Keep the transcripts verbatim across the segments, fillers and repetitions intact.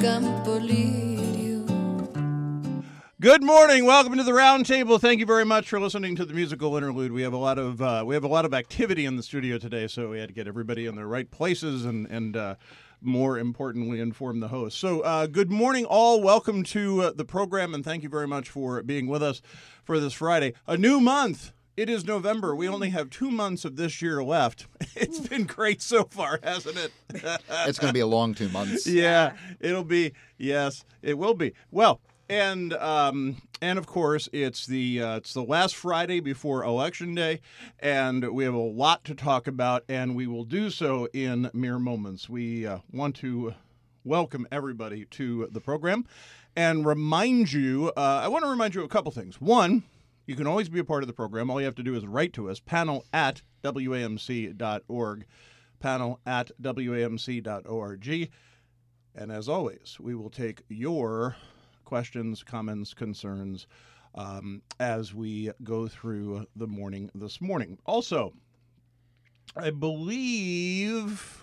campo lirio. Good morning. Welcome to the round table. Thank you very much for listening to the musical interlude. We have a lot of uh, we have a lot of activity in the studio today, so we had to get everybody in their right places and and uh, more importantly, inform the host. So, uh, good morning, all. Welcome to uh, the program, and thank you very much for being with us for this Friday. A new month. It is November. We only have two months of this year left. It's been great so far, hasn't it? It's going to be a long two months. Yeah, it'll be. Yes, it will be. Well. And um, and of course it's the uh, it's the last Friday before Election Day, and we have a lot to talk about, and we will do so in mere moments. We uh, want to welcome everybody to the program, and remind you. Uh, I want to remind you of a couple things. One, you can always be a part of the program. All you have to do is write to us, panel at W A M C dot org, panel at W A M C dot org, and as always, we will take your questions, comments, concerns um, as we go through the morning this morning. Also, I believe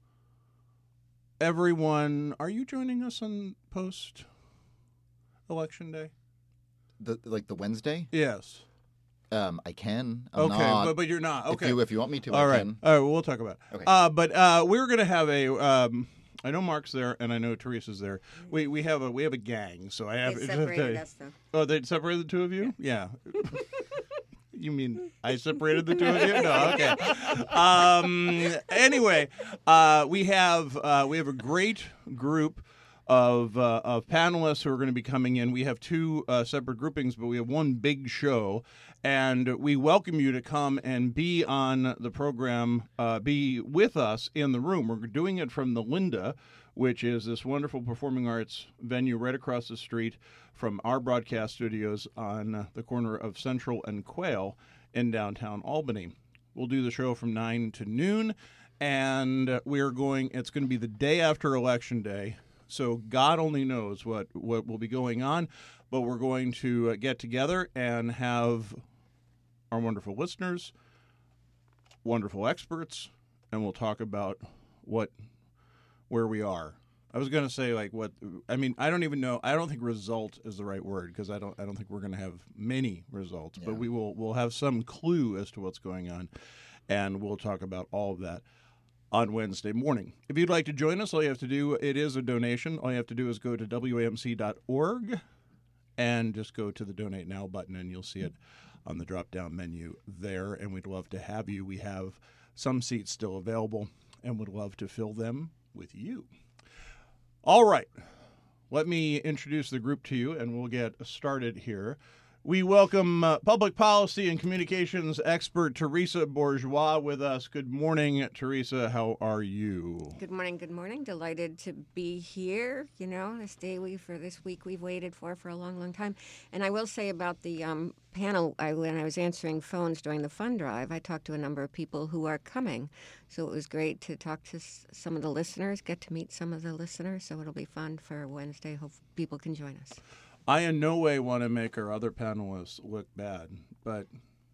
everyone, are you joining us on post-election day? The, like the Wednesday? Yes. Um, I can. I'm okay, not. but, but you're not. Okay. If you, if you want me to, All I right. can. All right, well, we'll talk about it. Okay. Uh, but uh, we're going to have a... Um, I know Mark's there, and I know Teresa's there. We we have a we have a gang, so I have. They separated us, though. Oh, they separated the two of you? Yeah. You mean I separated the two of you? No, okay. Um. Anyway, uh, we have uh, we have a great group of uh, of panelists who are going to be coming in. We have two uh, separate groupings, but we have one big show. And we welcome you to come and be on the program, uh, be with us in the room. We're doing it from the Linda, which is this wonderful performing arts venue right across the street from our broadcast studios on uh, the corner of Central and Quail in downtown Albany. We'll do the show from nine to noon, and we're going, it's going to be the day after Election Day, so God only knows what, what will be going on, but we're going to uh, get together and have our wonderful listeners, wonderful experts, and we'll talk about what, where we are. I was going to say like what, I mean, I don't even know. I don't think result is the right word because I don't, I don't think we're going to have many results, yeah. But we will, we'll have some clue as to what's going on, and we'll talk about all of that on Wednesday morning. If you'd like to join us, all you have to do, it is a donation. All you have to do is go to W A M C dot org and just go to the Donate Now button, and you'll see it on the drop-down menu there, and we'd love to have you. We have some seats still available, and would love to fill them with you. All right, let me introduce the group to you, and we'll get started here. We welcome uh, public policy and communications expert Teresa Bourgeois with us. Good morning, Teresa. How are you? Good morning. Good morning. Delighted to be here. You know, this day we for this week we've waited for for a long, long time. And I will say about the um, panel. I, when I was answering phones during the fund drive, I talked to a number of people who are coming. So it was great to talk to s- some of the listeners, get to meet some of the listeners. So it'll be fun for Wednesday. Hope people can join us. I in no way want to make our other panelists look bad, but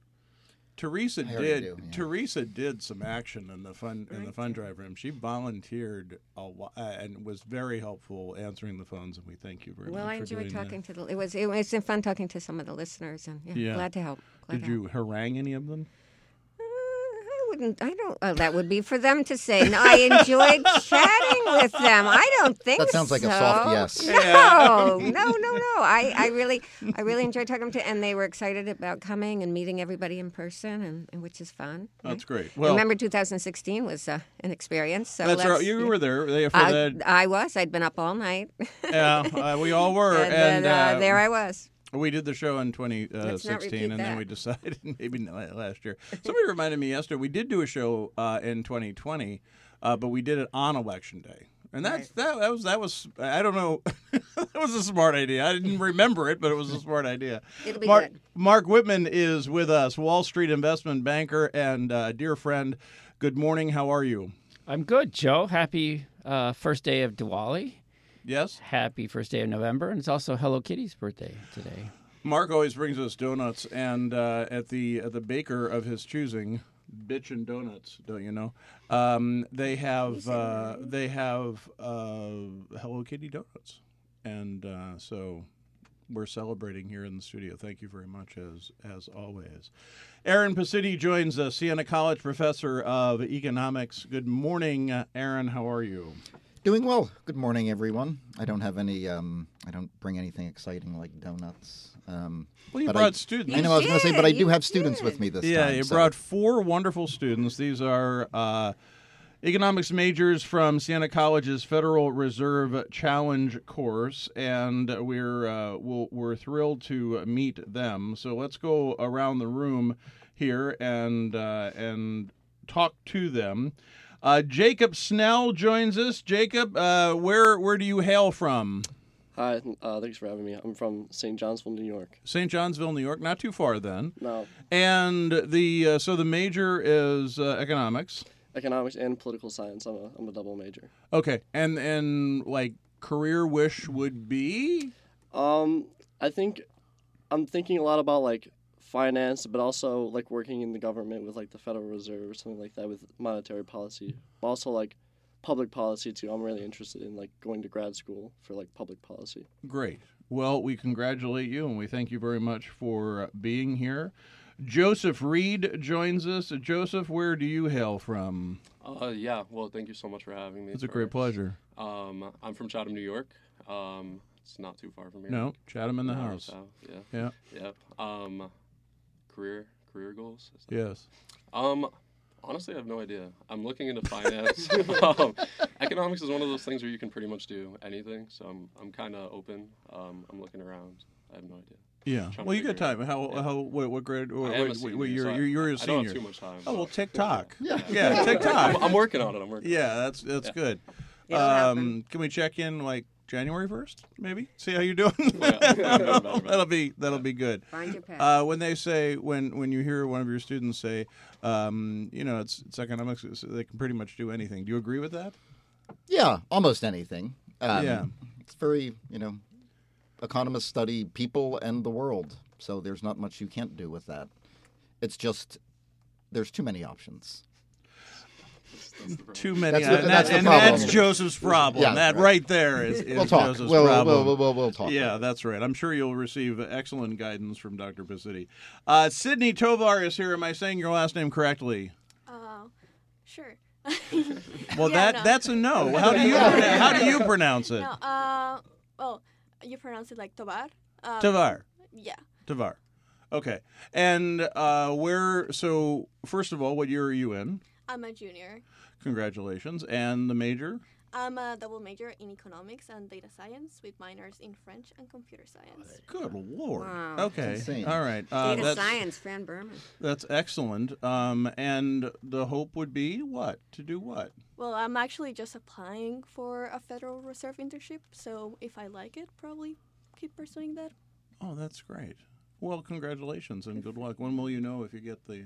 Teresa did. do, yeah. Teresa did some action in the fun in the fund drive room. She volunteered a lot and was very helpful answering the phones, and we thank you very well, much. I for enjoyed doing talking that. to the. It was it was fun talking to some of the listeners, and yeah, Yeah. glad to help. Glad Did to you help. harangue any of them? I wouldn't. I don't. Oh, that would be for them to say. No, I enjoyed chatting with them. I don't think That sounds like so. a soft yes. No, no, no, no. I, I really, I really enjoyed talking to, and they were excited about coming and meeting everybody in person, and, and which is fun. That's right? great. Well, remember two thousand sixteen was uh, an experience. So that's let's, right. You yeah. were there for I, that. I was. I'd been up all night. Yeah, uh, we all were, and, and then, uh, uh, there I was. We did the show in twenty Let's not repeat sixteen, and then that. we decided maybe not last year. Somebody reminded me yesterday we did do a show uh, in twenty twenty, uh, but we did it on Election Day, and that's Right. that, that was that was I don't know that was a smart idea. I didn't remember it, but it was a smart idea. It'll be Mark, good. Mark Whitman is with us, Wall Street investment banker and uh, dear friend. Good morning. How are you? I'm good, Joe. Happy uh, first day of Diwali. Yes. Happy first day of November, and it's also Hello Kitty's birthday today. Mark always brings us donuts, and uh, at the at the baker of his choosing, Bitch and Donuts, don't you know? Um, they have uh, they have uh, Hello Kitty donuts, and uh, so we're celebrating here in the studio. Thank you very much, as as always. Aaron Pacitti joins us, Siena College professor of economics. Good morning, uh, Aaron. How are you? Doing well. Good morning, everyone. I don't have any. Um, I don't bring anything exciting like donuts. Um, Well, you but brought I, students. I know. I was going to say, but I do You have students did. with me this Yeah, time. you so- brought four wonderful students. These are uh, economics majors from Siena College's Federal Reserve Challenge course, and we're uh, we'll, we're thrilled to meet them. So let's go around the room here and uh, and talk to them. Uh, Jacob Snell joins us. Jacob, uh, where where do you hail from? Hi, uh, thanks for having me. I'm from Saint Johnsville, New York. Saint Johnsville, New York. Not too far then. No, And the uh, so the major is uh, economics. economics and political science. I'm a, I'm a double major. Okay, and and like career wish would be Um, I think I'm thinking a lot about like finance, but also like working in the government with like the Federal Reserve or something like that with monetary policy. But also like public policy too. I'm really interested in like going to grad school for like public policy. great. Well, we congratulate you and we thank you very much for being here. Joseph Reed joins us. Joseph, where do you hail from? Uh, yeah, well, thank you so much for having me. It's a great first. pleasure. Um, I'm from Chatham, New York. Um, it's not too far from here. No, Chatham in the An hour house. south, Yeah. Yeah. Yep. Um, career career goals. Is that- Yes. Um, honestly, I have no idea. I'm looking into finance. um, economics is one of those things where you can pretty much do anything. So I'm I'm kind of open. Um, I'm looking around. I have no idea. Yeah. Trying Well, to you got figure it time. out. How Yeah. how what, what grade? What, I am a what- senior, what- you're so I- you're, you're a I senior. don't have too much time. Oh well, so- TikTok. Yeah. Yeah, TikTok. I'm, I'm working on it. I'm working. Yeah, that's that's Yeah. good. It'll Um, happen. can we check in like January first, maybe? See how you're doing. Yeah. Better, better. that'll be that'll be good. Find your path. Uh, when they say when when you hear one of your students say, um, you know, it's it's economics, it's, they can pretty much do anything. Do you agree with that? Yeah, almost anything. Um, Yeah. It's very, you know, economists study people and the world, so there's not much you can't do with that. It's just there's too many options. That's the problem. Too many, That's the- and, that- that's the and problem. that's Joseph's problem. Yeah, that right. right there is, is We'll talk. Joseph's We'll, problem. we'll, we'll, we'll talk. Yeah, that's right. I'm sure you'll receive excellent guidance from Doctor Pacitti. Uh, Sydney Tovar is here. Am I saying your last name correctly? Uh, sure. Well, Yeah, that no. that's a no. How do you how do you pronounce it? No, uh, well, you pronounce it like Tovar. Um, Tovar. Yeah. Tovar. Okay. And uh, where? So first of all, what year are you in? I'm a junior. Congratulations. And the major? I'm a double major in economics and data science with minors in French and computer science. Good Lord. Wow. Okay. insane. All right. Uh, Data that's, science, Fran Berman. That's excellent. Um, and the hope would be what? To do what? Well, I'm actually just applying for a Federal Reserve internship, so if I like it, probably keep pursuing that. Oh, that's great. Well, congratulations and good luck. When will you know if you get the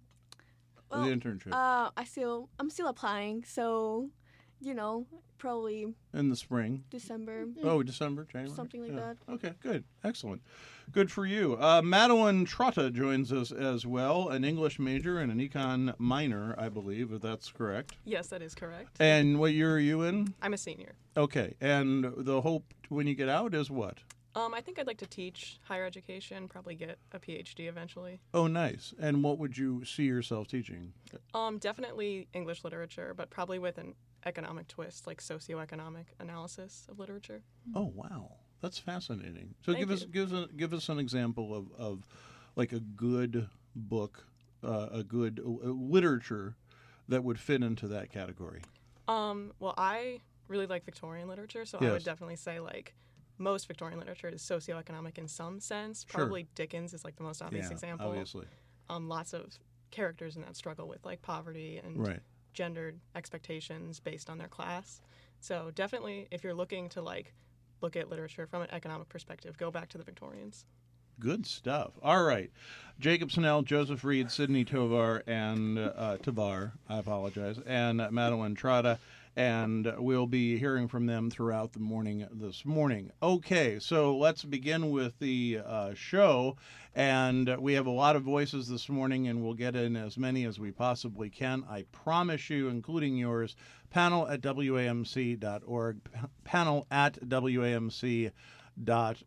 Well, the internship? Uh, I still, I'm still applying, so, you know, probably In the spring. December. Oh, December, January. Something like Yeah. that. Okay, good, excellent, good for you. Uh, Madeline Trotta joins us as well, an English major and an econ minor, I believe, if that's correct. Yes, that is correct. And what year are you in? I'm a senior. Okay, and the hope when you get out is what? Um, I think I'd like to teach higher education, probably get a P H D eventually. Oh, nice. And what would you see yourself teaching? Um, definitely English literature, but probably with an economic twist, like socioeconomic analysis of literature. Oh, wow, that's fascinating. So Thank give us you. give us give us an example of, of like a good book, uh, a good uh, literature that would fit into that category. Um, well, I really like Victorian literature, so I Yes. would definitely say like most Victorian literature is socioeconomic in some sense. Sure. Probably Dickens is like the most obvious yeah, example. obviously. Um, lots of characters in that struggle with like poverty and Right. gendered expectations based on their class. So definitely, if you're looking to like look at literature from an economic perspective, go back to the Victorians. Good stuff. All right. Jacob Snell, Joseph Reed, Sydney Tovar, and uh, Tovar, I apologize, and uh, Madeline Trotta. and we'll be hearing from them throughout the morning this morning. Okay, so let's begin with the uh, show, and we have a lot of voices this morning, and we'll get in as many as we possibly can. I promise you, including yours, panel at W A M C dot org, panel at W A M C dot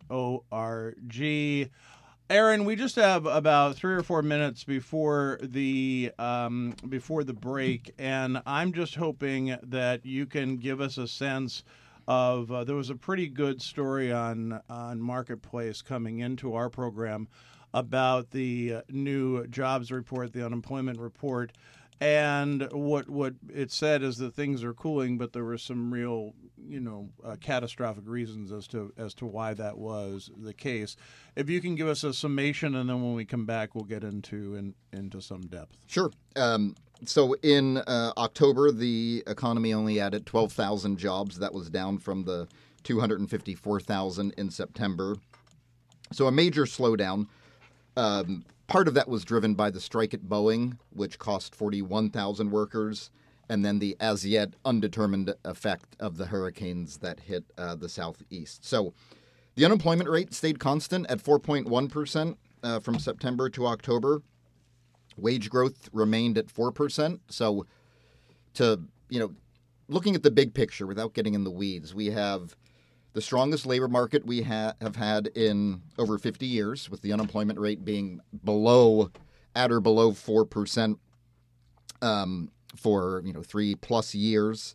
org. Aaron, we just have about three or four minutes before the um, before the break, and I'm just hoping that you can give us a sense of. Uh, there was a pretty good story on on Marketplace coming into our program about the uh, new jobs report, the unemployment report, and what what it said is that things are cooling, but there were some real, you know, uh, catastrophic reasons as to as to why that was the case. If you can give us a summation, and then when we come back, we'll get into in, into some depth. Sure. Um, so in uh, October, the economy only added twelve thousand jobs. That was down from the two hundred fifty-four thousand in September. So a major slowdown. Um, part of that was driven by the strike at Boeing, which cost forty-one thousand workers, and then the as yet undetermined effect of the hurricanes that hit uh, the southeast. So the unemployment rate stayed constant at four point one percent uh, from September to October. Wage growth remained at four percent. So to, you know, looking at the big picture without getting in the weeds, we have the strongest labor market we ha- have had in over fifty years, with the unemployment rate being below, at or below four percent um, for, you know, three plus years.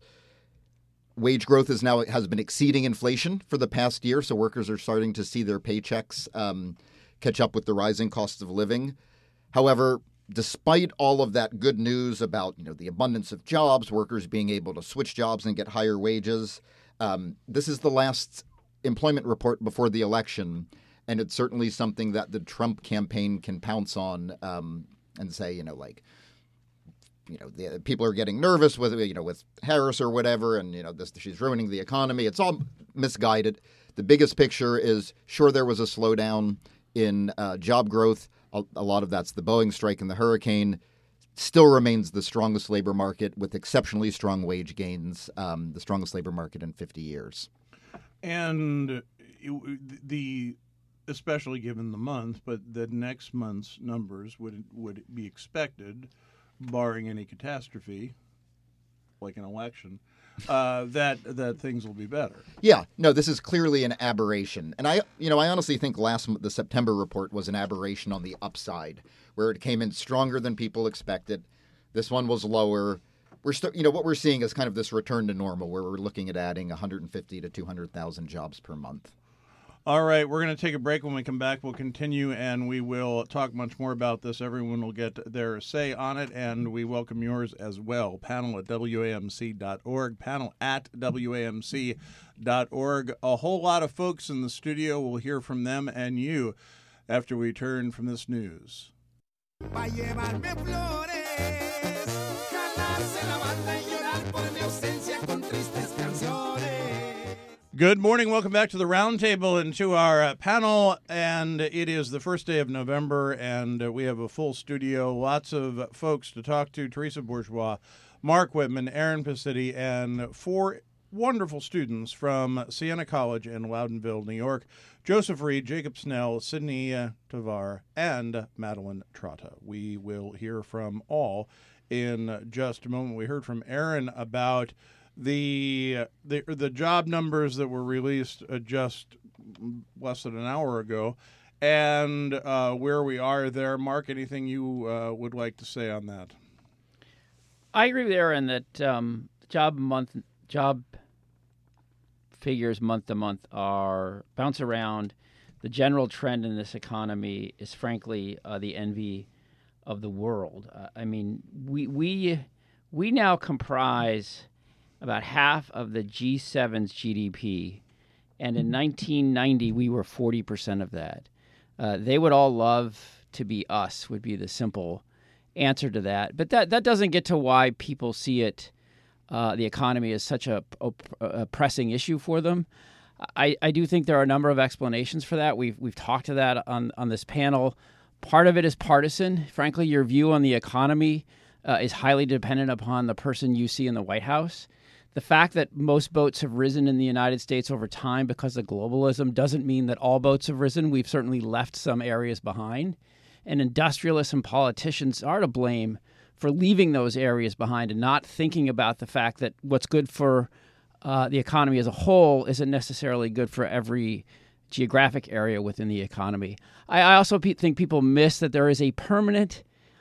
Wage growth is now has been exceeding inflation for the past year, so workers are starting to see their paychecks um, catch up with the rising costs of living. However, despite all of that good news about, you know, the abundance of jobs, workers being able to switch jobs and get higher wages, um, this is the last employment report before the election, and it's certainly something that the Trump campaign can pounce on um, and say, you know, like, you know, the, people are getting nervous with, you know, with Harris or whatever, and, you know, this she's ruining the economy. It's all misguided. The biggest picture is, sure, there was a slowdown in uh, job growth. A, a lot of that's the Boeing strike and the hurricane. Still remains the strongest labor market with exceptionally strong wage gains, um, the strongest labor market in fifty years. And it, the, especially given the month, but the next month's numbers would would be expected, barring any catastrophe, like an election, uh, that that things will be better. Yeah, no, this is clearly an aberration, and I, you know, I honestly think last the September report was an aberration on the upside, where it came in stronger than people expected. This one was lower. We're st- you know, what we're seeing is kind of this return to normal, where we're looking at adding one hundred fifty to two hundred thousand jobs per month. All right, we're going to take a break. When we come back, we'll continue, and we will talk much more about this. Everyone will get their say on it, and we welcome yours as well. Panel at W A M C dot org, panel at W A M C dot org. A whole lot of folks in the studio. We'll hear from them and you after we turn from this news. Good morning. Welcome back to the Roundtable and to our uh, panel. And it is the first day of November, and uh, we have a full studio. Lots of folks to talk to. Teresa Bourgeois, Mark Whitman, Aaron Pacitti, and four wonderful students from Siena College in Loudonville, New York. Joseph Reed, Jacob Snell, Sydney uh, Tavar, and Madeline Trotta. We will hear from all in just a moment. We heard from Aaron about The, the the job numbers that were released uh, just less than an hour ago, and uh, where we are there. Mark, anything you uh, would like to say on that? I agree with Aaron that um, job month job figures month to month are bounce around. The general trend in this economy is, frankly, uh, the envy of the world. Uh, I mean, we we we now comprise about half of the G seven's G D P, and in nineteen ninety, we were forty percent of that. Uh, they would all love to be us, would be the simple answer to that. But that, that doesn't get to why people see it, uh, the economy, as such a, a, a pressing issue for them. I, I do think there are a number of explanations for that. We've, we've talked to that on, on this panel. Part of it is partisan. Frankly, your view on the economy uh, is highly dependent upon the person you see in the White House. the fact that most boats have risen in the United States over time because of globalism doesn't mean that all boats have risen. We've certainly left some areas behind. And industrialists and politicians are to blame for leaving those areas behind and not thinking about the fact that what's good for uh, the economy as a whole isn't necessarily good for every geographic area within the economy. I, I also pe- think people miss that there is a permanent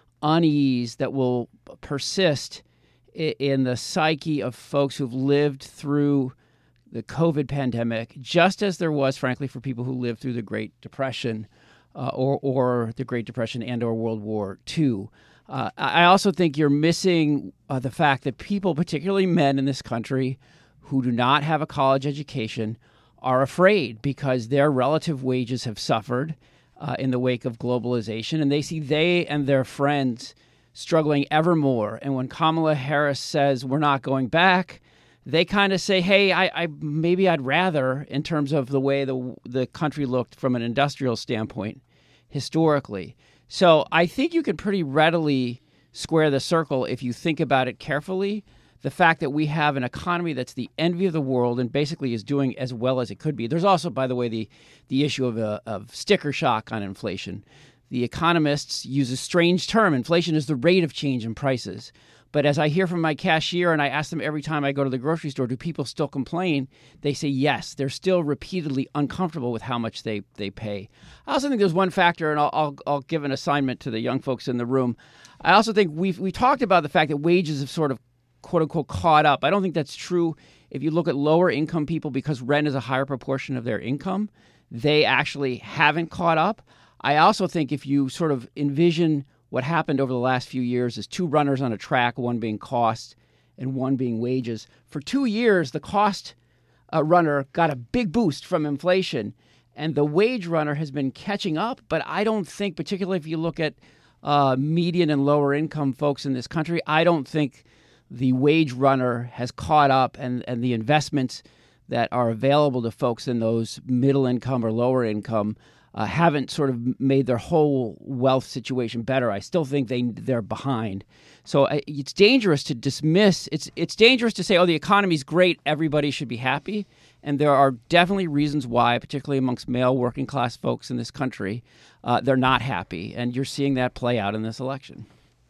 unease that will persist i- in the psyche of folks who've lived through the COVID pandemic, just as there was, frankly, for people who lived through the Great Depression uh, or, or the Great Depression and or World War Two. Uh, I also think you're missing uh, the fact that people, particularly men in this country, who do not have a college education, are afraid because their relative wages have suffered uh, in the wake of globalization, and they see they and their friends struggling ever more. And when Kamala Harris says we're not going back, they kind of say, hey, I, I maybe I'd rather, in terms of the way the the country looked from an industrial standpoint historically. So I think you can pretty readily square the circle if you think about it carefully. The fact that we have an economy that's the envy of the world and basically is doing as well as it could be. There's also, by the way, the, the issue of, a, of sticker shock on inflation. The economists use a strange term. Inflation is the rate of change in prices. But as I hear from my cashier, and I ask them every time I go to the grocery store, do people still complain? They say yes. They're still repeatedly uncomfortable with how much they, they pay. I also think there's one factor, and I'll, I'll, I'll give an assignment to the young folks in the room. I also think we've we talked about the fact that wages have sort of quote unquote caught up. I don't think that's true. If you look at lower income people, because rent is a higher proportion of their income, they actually haven't caught up. I also think if you sort of envision what happened over the last few years as two runners on a track, one being cost and one being wages. For two years, the cost uh, runner got a big boost from inflation, and the wage runner has been catching up. But I don't think, particularly if you look at uh, median and lower income folks in this country, I don't think the wage runner has caught up, and, and the investments that are available to folks in those middle income or lower income uh, haven't sort of made their whole wealth situation better. I still think they, they're behind. So uh, it's dangerous to dismiss. It's, it's dangerous to say, oh, the economy's great, everybody should be happy. And there are definitely reasons why, particularly amongst male working class folks in this country, uh, they're not happy. And you're seeing that play out in this election.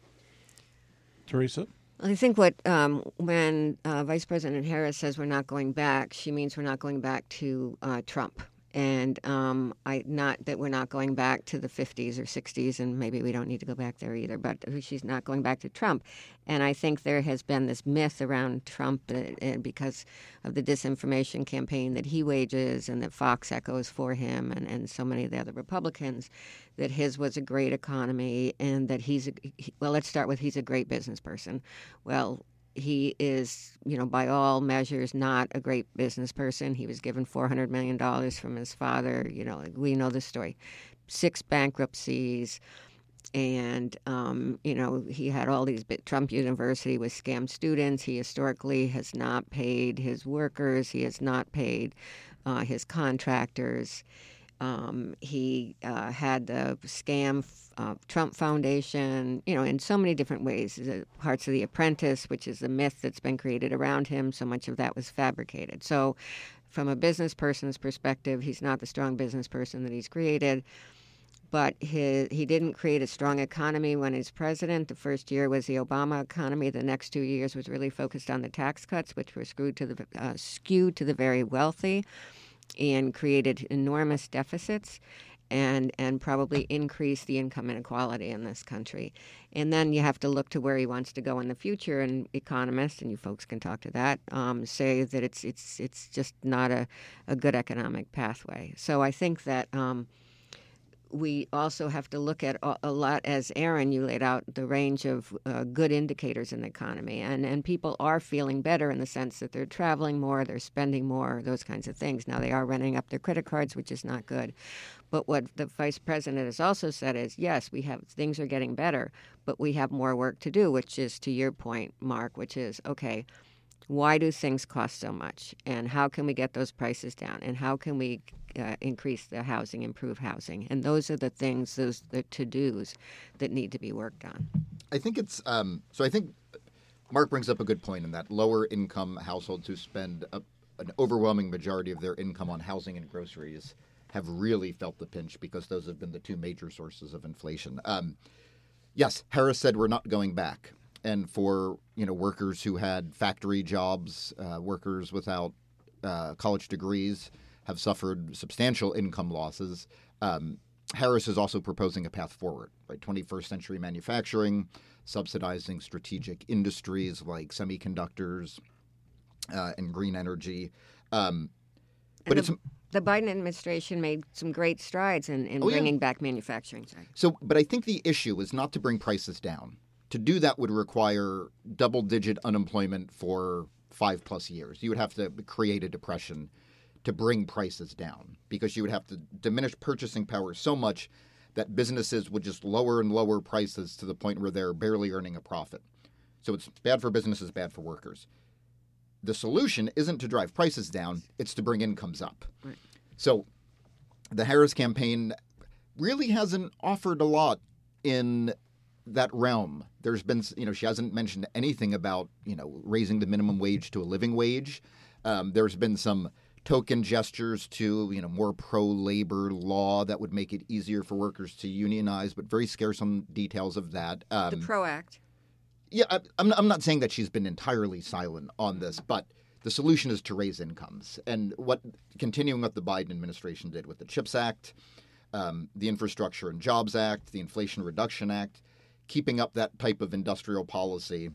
Teresa? I think what um, when uh, Vice President Harris says we're not going back, she means we're not going back to uh, Trump, and um, I not that we're not going back to the fifties or sixties, and maybe we don't need to go back there either. But she's not going back to Trump, and I think there has been this myth around Trump uh, because of the disinformation campaign that he wages and that Fox echoes for him, and, and so many of the other Republicans, that his was a great economy and that he's a, he, well, let's start with he's a great business person. Well, he is, you know, by all measures, not a great business person. He was given four hundred million dollars from his father. You know, we know the story. Six bankruptcies. And, um, you know, he had all these, Trump University was scammed students. He historically has not paid his workers. He has not paid uh, his contractors. Um, he uh, had the scam uh, Trump Foundation, you know, in so many different ways. The parts of The Apprentice, which is the myth that's been created around him, so much of that was fabricated. So from a business person's perspective, he's not the strong business person that he's created. But his, he didn't create a strong economy when he's president. The first year was the Obama economy. The next two years was really focused on the tax cuts, which were skewed to the, uh, skewed to the very wealthy, and created enormous deficits and and probably increased the income inequality in this country. And then you have to look to where he wants to go in the future, and economists, and you folks can talk to that, um, say that it's it's it's just not a, a good economic pathway. So I think that um, we also have to look at a, a lot, as Aaron, you laid out, the range of uh, good indicators in the economy. And, and people are feeling better in the sense that they're traveling more, they're spending more, those kinds of things. Now, they are running up their credit cards, which is not good. But what the vice president has also said is, yes, we have things are getting better, but we have more work to do, which is to your point, Mark, which is, okay, why do things cost so much? And how can we get those prices down? And how can we uh, increase the housing, improve housing? And those are the things, those the to-dos that need to be worked on. I think it's um, so. I think Mark brings up a good point in that lower income households who spend a, an overwhelming majority of their income on housing and groceries have really felt the pinch because those have been the two major sources of inflation. Um, yes, Harris said we're not going back. And for you know workers who had factory jobs, uh, workers without uh, college degrees have suffered substantial income losses. Um, Harris is also proposing a path forward, right? twenty-first century manufacturing, subsidizing strategic industries like semiconductors uh, and green energy. Um, but And it's the, the Biden administration made some great strides in, in Oh, yeah. bringing back manufacturing. Sorry. so. But I think the issue is not to bring prices down. To do that would require double-digit unemployment for five plus years. You would have to create a depression to bring prices down because you would have to diminish purchasing power so much that businesses would just lower and lower prices to the point where they're barely earning a profit. So it's bad for businesses, bad for workers. The solution isn't to drive prices down, it's to bring incomes up. Right. So the Harris campaign really hasn't offered a lot in that realm. There's been, you know, she hasn't mentioned anything about, you know, raising the minimum wage to a living wage. Um, there's been some token gestures to, you know, more pro-labor law that would make it easier for workers to unionize, but very scarce on details of that. Um, The PRO Act. yeah, I, I'm, I'm not saying that she's been entirely silent on this, but the solution is to raise incomes. And what continuing what the Biden administration did with the CHIPS Act, um, the Infrastructure and Jobs Act, the Inflation Reduction Act, keeping up that type of industrial policy,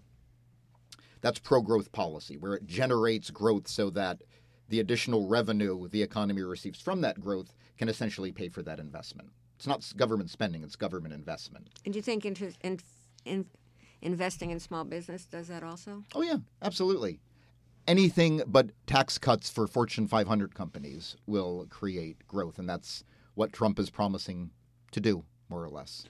that's pro-growth policy, where it generates growth so that the additional revenue the economy receives from that growth can essentially pay for that investment. It's not government spending, it's government investment. And do you think inter- in, in, investing in small business does that also? Oh, yeah, absolutely. Anything but tax cuts for Fortune five hundred companies will create growth, and that's what Trump is promising to do, more or less.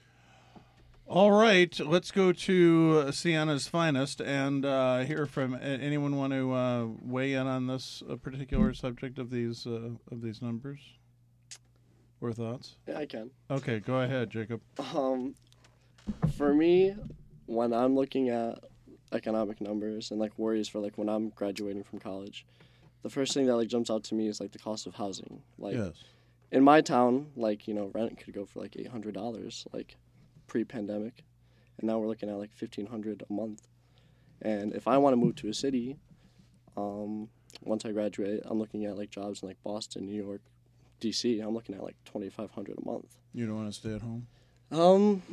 All right, let's go to Sienna's finest and uh, hear from anyone want to uh, weigh in on this uh, particular subject of these uh, of these numbers or thoughts. Yeah, I can. Okay, go ahead, Jacob. Um, for me, when I'm looking at economic numbers and like worries for like when I'm graduating from college, the first thing that like jumps out to me is like the cost of housing. Like Yes. in my town, like you know, rent could go for like eight hundred dollars, like pre-pandemic, and now we're looking at like fifteen hundred dollars a month. And if I want to move to a city, um, once I graduate, I'm looking at like jobs in like Boston, New York, D C. I'm looking at like twenty-five hundred dollars a month. You don't want to stay at home? Um,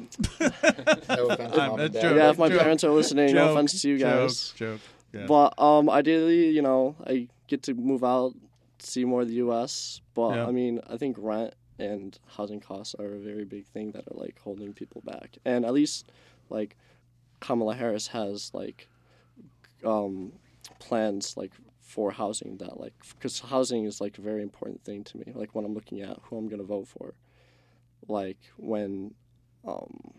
No offense, I'm- Mom and that's Dad. joke. yeah, if my joke, parents are listening, joke, no offense to you guys. Joke, joke. Yeah. But um, ideally, you know, I get to move out, see more of the U S. But Yeah. I mean, I think rent and housing costs are a very big thing that are like holding people back. And at least, like, Kamala Harris has like um, plans like for housing that like because housing is like a very important thing to me. Like when I'm looking at who I'm gonna vote for, like when, um,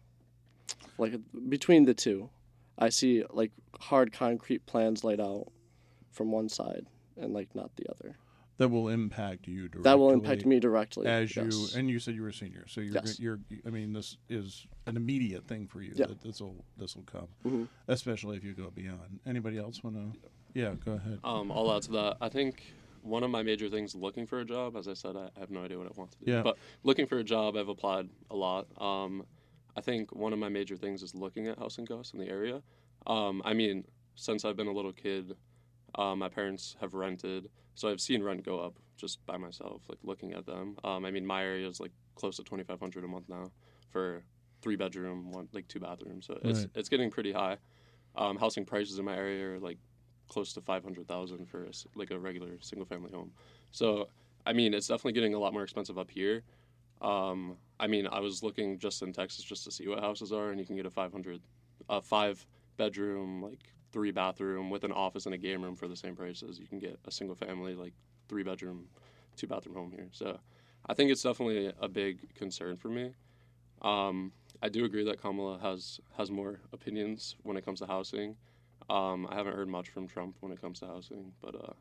like between the two, I see like hard concrete plans laid out from one side and like not the other. That will impact you directly. That will impact me directly. as yes. you. And you said you were a senior, so you're. Yes. You're. I mean, this is an immediate thing for you. Yeah. That this will. This will come, Mhm. especially if you go beyond. Anybody else want to? Yeah, go ahead. Um, I'll add to that. I think one of my major things looking for a job, as I said, I have no idea what I want to do. Yeah. But looking for a job, I've applied a lot. Um, I think one of my major things is looking at housing costs in the area. Um, I mean, since I've been a little kid, um, my parents have rented, so I've seen rent go up just by myself, like looking at them. Um, I mean, my area is like close to twenty-five hundred dollars a month now for three bedroom, one like two bathrooms. So it's Right. it's getting pretty high. Um, housing prices in my area are like close to five hundred thousand for a s like a regular single family home. So I mean, it's definitely getting a lot more expensive up here. Um, I mean, I was looking just in Texas just to see what houses are, and you can get a five hundred, uh, five bedroom, like three bathroom with an office and a game room for the same price as you can get a single family, like three bedroom, two bathroom home here. So I think it's definitely a big concern for me. Um, I do agree that Kamala has has more opinions when it comes to housing. Um, I haven't heard much from Trump when it comes to housing, but uh,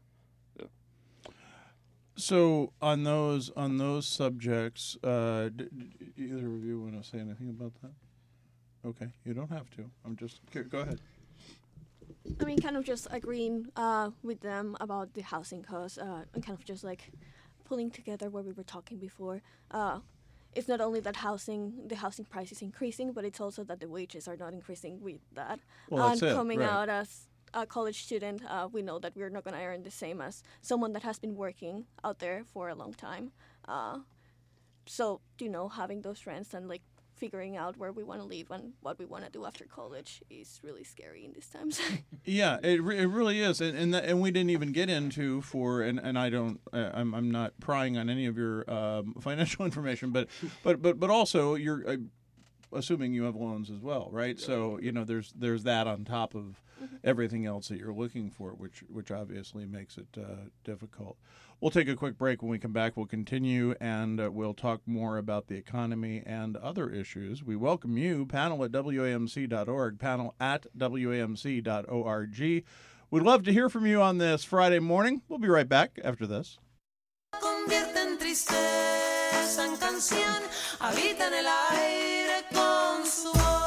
So on those on those subjects, uh, d- d- either of you want to say anything about that? Okay, you don't have to. I'm just here, go ahead. I mean, kind of just agreeing uh, with them about the housing costs uh, and kind of just like pulling together what we were talking before. Uh, it's not only that housing, the housing price is increasing, but it's also that the wages are not increasing with that. Well, and that's it, coming right. out as a college student, uh, we know that we're not going to earn the same as someone that has been working out there for a long time. Uh, so, you know, having those rents and like figuring out where we want to live and what we want to do after college is really scary in these times. Yeah, it, re- it really is, and and, that, and we didn't even get into for and, and I don't uh, I'm I'm not prying on any of your um, financial information, but but but but also you're uh, assuming you have loans as well, right? So you know there's there's that on top of everything else that you're looking for, which which obviously makes it uh, difficult. We'll take a quick break. When we come back, we'll continue, and uh, we'll talk more about the economy and other issues. We welcome you, panel at W A M C dot org, panel at W A M C dot org. We'd love to hear from you on this Friday morning. We'll be right back after this. Convierte en tristeza en canción, habita en el aire con su voz.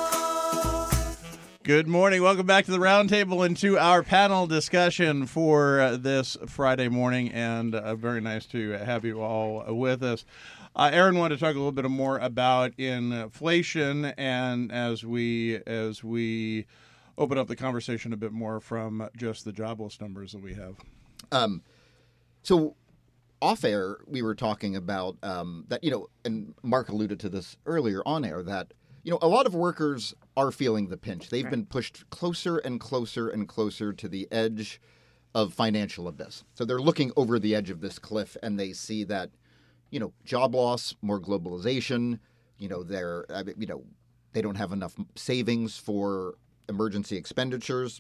Good morning. Welcome back to the Roundtable and to our panel discussion for uh, this Friday morning, and uh, very nice to have you all with us. Uh, Aaron wanted to talk a little bit more about inflation, and as we as we open up the conversation a bit more from just the jobless numbers that we have. Um, so off air, we were talking about um, that, you know, and Mark alluded to this earlier on air, that, you know, a lot of workers are feeling the pinch. They've right. been pushed closer and closer and closer to the edge of financial abyss. So they're looking over the edge of this cliff, and they see that, you know, job loss, more globalization, you know, they're, you know, they don't have enough savings for emergency expenditures.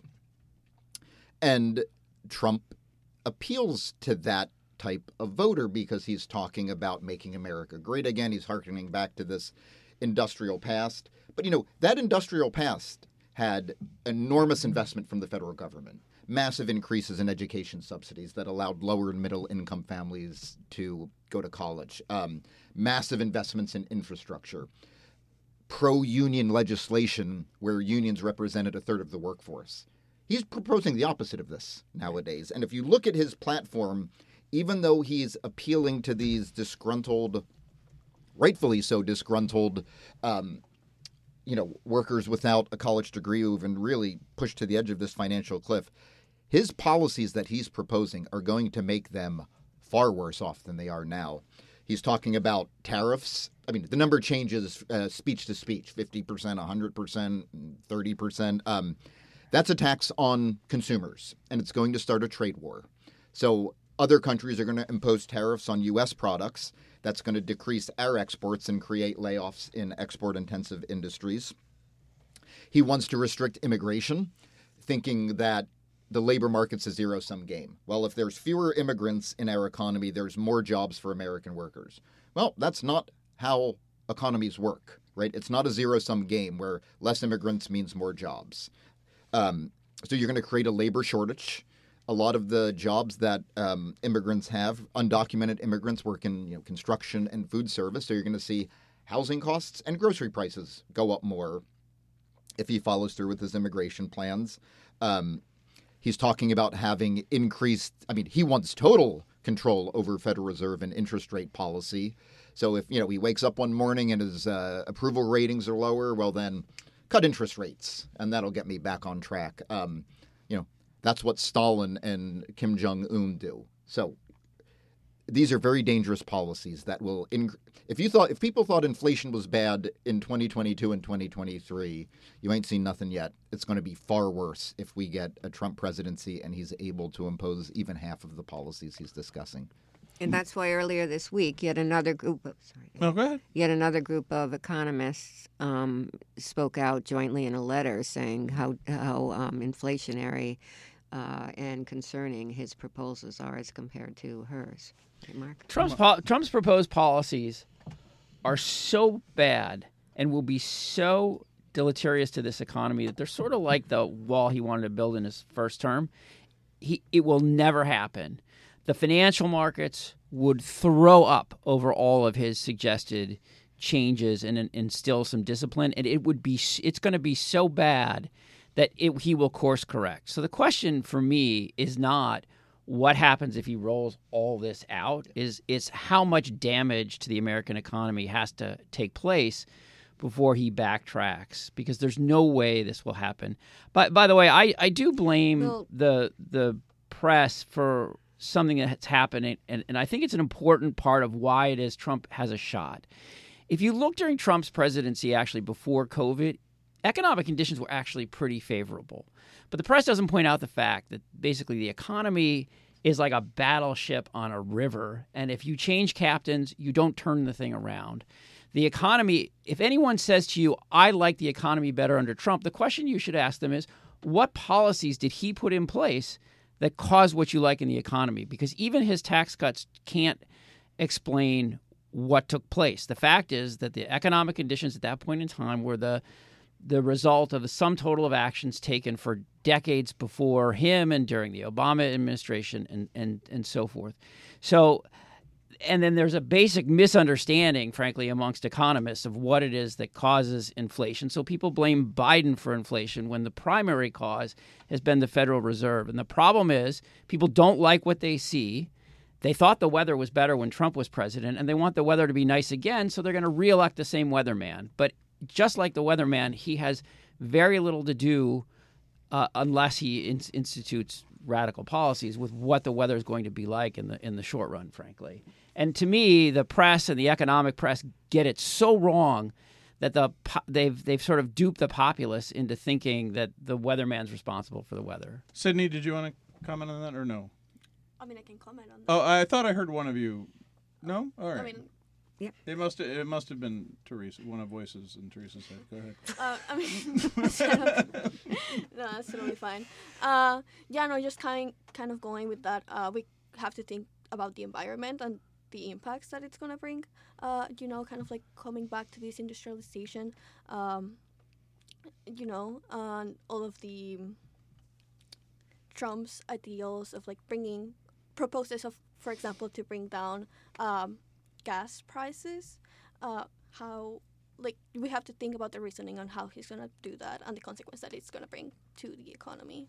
And Trump appeals to that type of voter because he's talking about making America great again. He's hearkening back to this industrial past. But, you know, that industrial past had enormous investment from the federal government, massive increases in education subsidies that allowed lower and middle income families to go to college, um, massive investments in infrastructure, pro-union legislation where unions represented a third of the workforce. He's proposing the opposite of this nowadays. And if you look at his platform, even though he's appealing to these disgruntled, rightfully so disgruntled, um, you know, workers without a college degree who've been really pushed to the edge of this financial cliff, his policies that he's proposing are going to make them far worse off than they are now. He's talking about tariffs. I mean, the number changes uh, speech to speech, fifty percent, one hundred percent, thirty percent. Um, that's a tax on consumers, and it's going to start a trade war. So other countries are going to impose tariffs on U S products. That's going to decrease our exports and create layoffs in export-intensive industries. He wants to restrict immigration, thinking that the labor market's a zero-sum game. Well, if there's fewer immigrants in our economy, there's more jobs for American workers. Well, that's not how economies work, right? It's not a zero-sum game where less immigrants means more jobs. Um, so you're going to create a labor shortage. A lot of the jobs that um, immigrants have, undocumented immigrants work in you know, construction and food service. So you're going to see housing costs and grocery prices go up more if he follows through with his immigration plans. Um, he's talking about having increased, I mean, he wants total control over Federal Reserve and interest rate policy. So if, you know, he wakes up one morning and his uh, approval ratings are lower, well, then cut interest rates, and that'll get me back on track. Um, you know, that's what Stalin and Kim Jong-un do. So these are very dangerous policies that will inc- if you thought if people thought inflation was bad in twenty twenty-two and twenty twenty-three, you ain't seen nothing yet. It's going to be far worse if we get a Trump presidency and he's able to impose even half of the policies he's discussing. And that's why earlier this week, yet another group of sorry, No, go ahead. yet another group of economists um, spoke out jointly in a letter saying how how um, inflationary uh, and concerning his proposals are as compared to hers. Right, Mark? Trump's po- Trump's proposed policies are so bad and will be so deleterious to this economy that they're sort of like the wall he wanted to build in his first term. He it will never happen. The financial markets would throw up over all of his suggested changes and instill some discipline, and it would be it's going to be so bad that it, he will course correct. So the question for me is not what happens if he rolls all this out, is it's how much damage to the American economy has to take place before he backtracks, because there's no way this will happen. But by the way, I, I do blame Well- the the press for something that's happening, and, and I think it's an important part of why it is Trump has a shot. If you look during Trump's presidency, actually before COVID, economic conditions were actually pretty favorable. But the press doesn't point out the fact that basically the economy is like a battleship on a river, and if you change captains, you don't turn the thing around. The economy, if anyone says to you, I like the economy better under Trump, the question you should ask them is, what policies did he put in place that caused what you like in the economy? Because even his tax cuts can't explain what took place. The fact is that the economic conditions at that point in time were the the result of the sum total of actions taken for decades before him and during the Obama administration and, and, and so forth. So, and then there's a basic misunderstanding, frankly, amongst economists of what it is that causes inflation. So people blame Biden for inflation when the primary cause has been the Federal Reserve. And the problem is people don't like what they see. They thought the weather was better when Trump was president, and they want the weather to be nice again, so they're going to reelect the same weatherman. But just like the weatherman, he has very little to do uh, unless he in- institutes radical policies with what the weather is going to be like in the in the short run, frankly. And to me, the press and the economic press get it so wrong that the po- they've they've sort of duped the populace into thinking that the weatherman's responsible for the weather. Sydney, did you want to comment on that or no? I mean, I can comment on that. Oh, I thought I heard one of you. No? All right. I mean, It must it must have been Teresa, one of voices in Teresa's head. Go ahead. uh, I mean, that's kind of, no, that's totally fine. Uh, yeah, no, just kind kind of going with that. Uh, we have to think about the environment and the impacts that it's gonna bring. Uh, you know, kind of like coming back to this industrialization. Um, you know, and all of the Trump's ideals of like bringing proposals of, for example, to bring down um, gas prices. Uh, how like we have to think about the reasoning on how he's gonna do that and the consequence that it's gonna bring to the economy.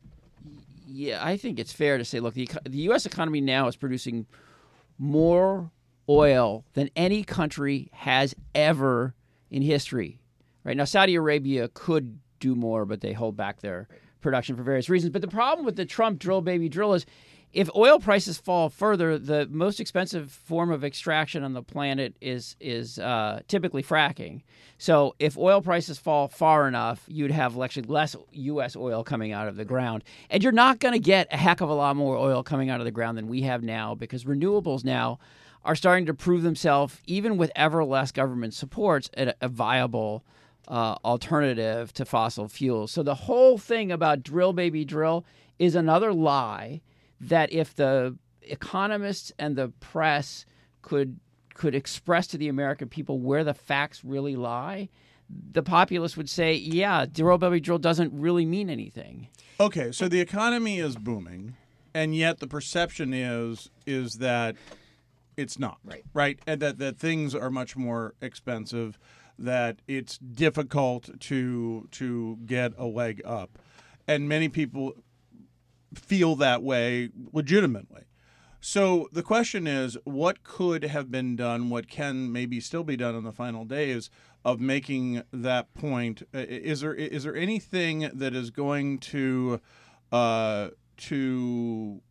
Yeah, I think it's fair to say, look, the, eco- the U S economy now is producing more oil than any country has ever in history. Right now, Saudi Arabia could do more, but they hold back their production for various reasons. But the problem with the Trump drill, baby, drill is if oil prices fall further, the most expensive form of extraction on the planet is is uh, typically fracking. So if oil prices fall far enough, you'd have actually less U S oil coming out of the ground. And you're not going to get a heck of a lot more oil coming out of the ground than we have now, because renewables now are starting to prove themselves, even with ever less government supports, a, a viable uh, alternative to fossil fuels. So the whole thing about drill, baby, drill is another lie that if the economists and the press could could express to the American people where the facts really lie, the populace would say, yeah, drill, baby, drill doesn't really mean anything. Okay, so the economy is booming, and yet the perception is is that it's not. Right. Right? And that, that things are much more expensive, that it's difficult to to get a leg up. And many people feel that way legitimately. So the question is, what could have been done, what can maybe still be done in the final days of making that point? Is there is there anything that is going to uh, to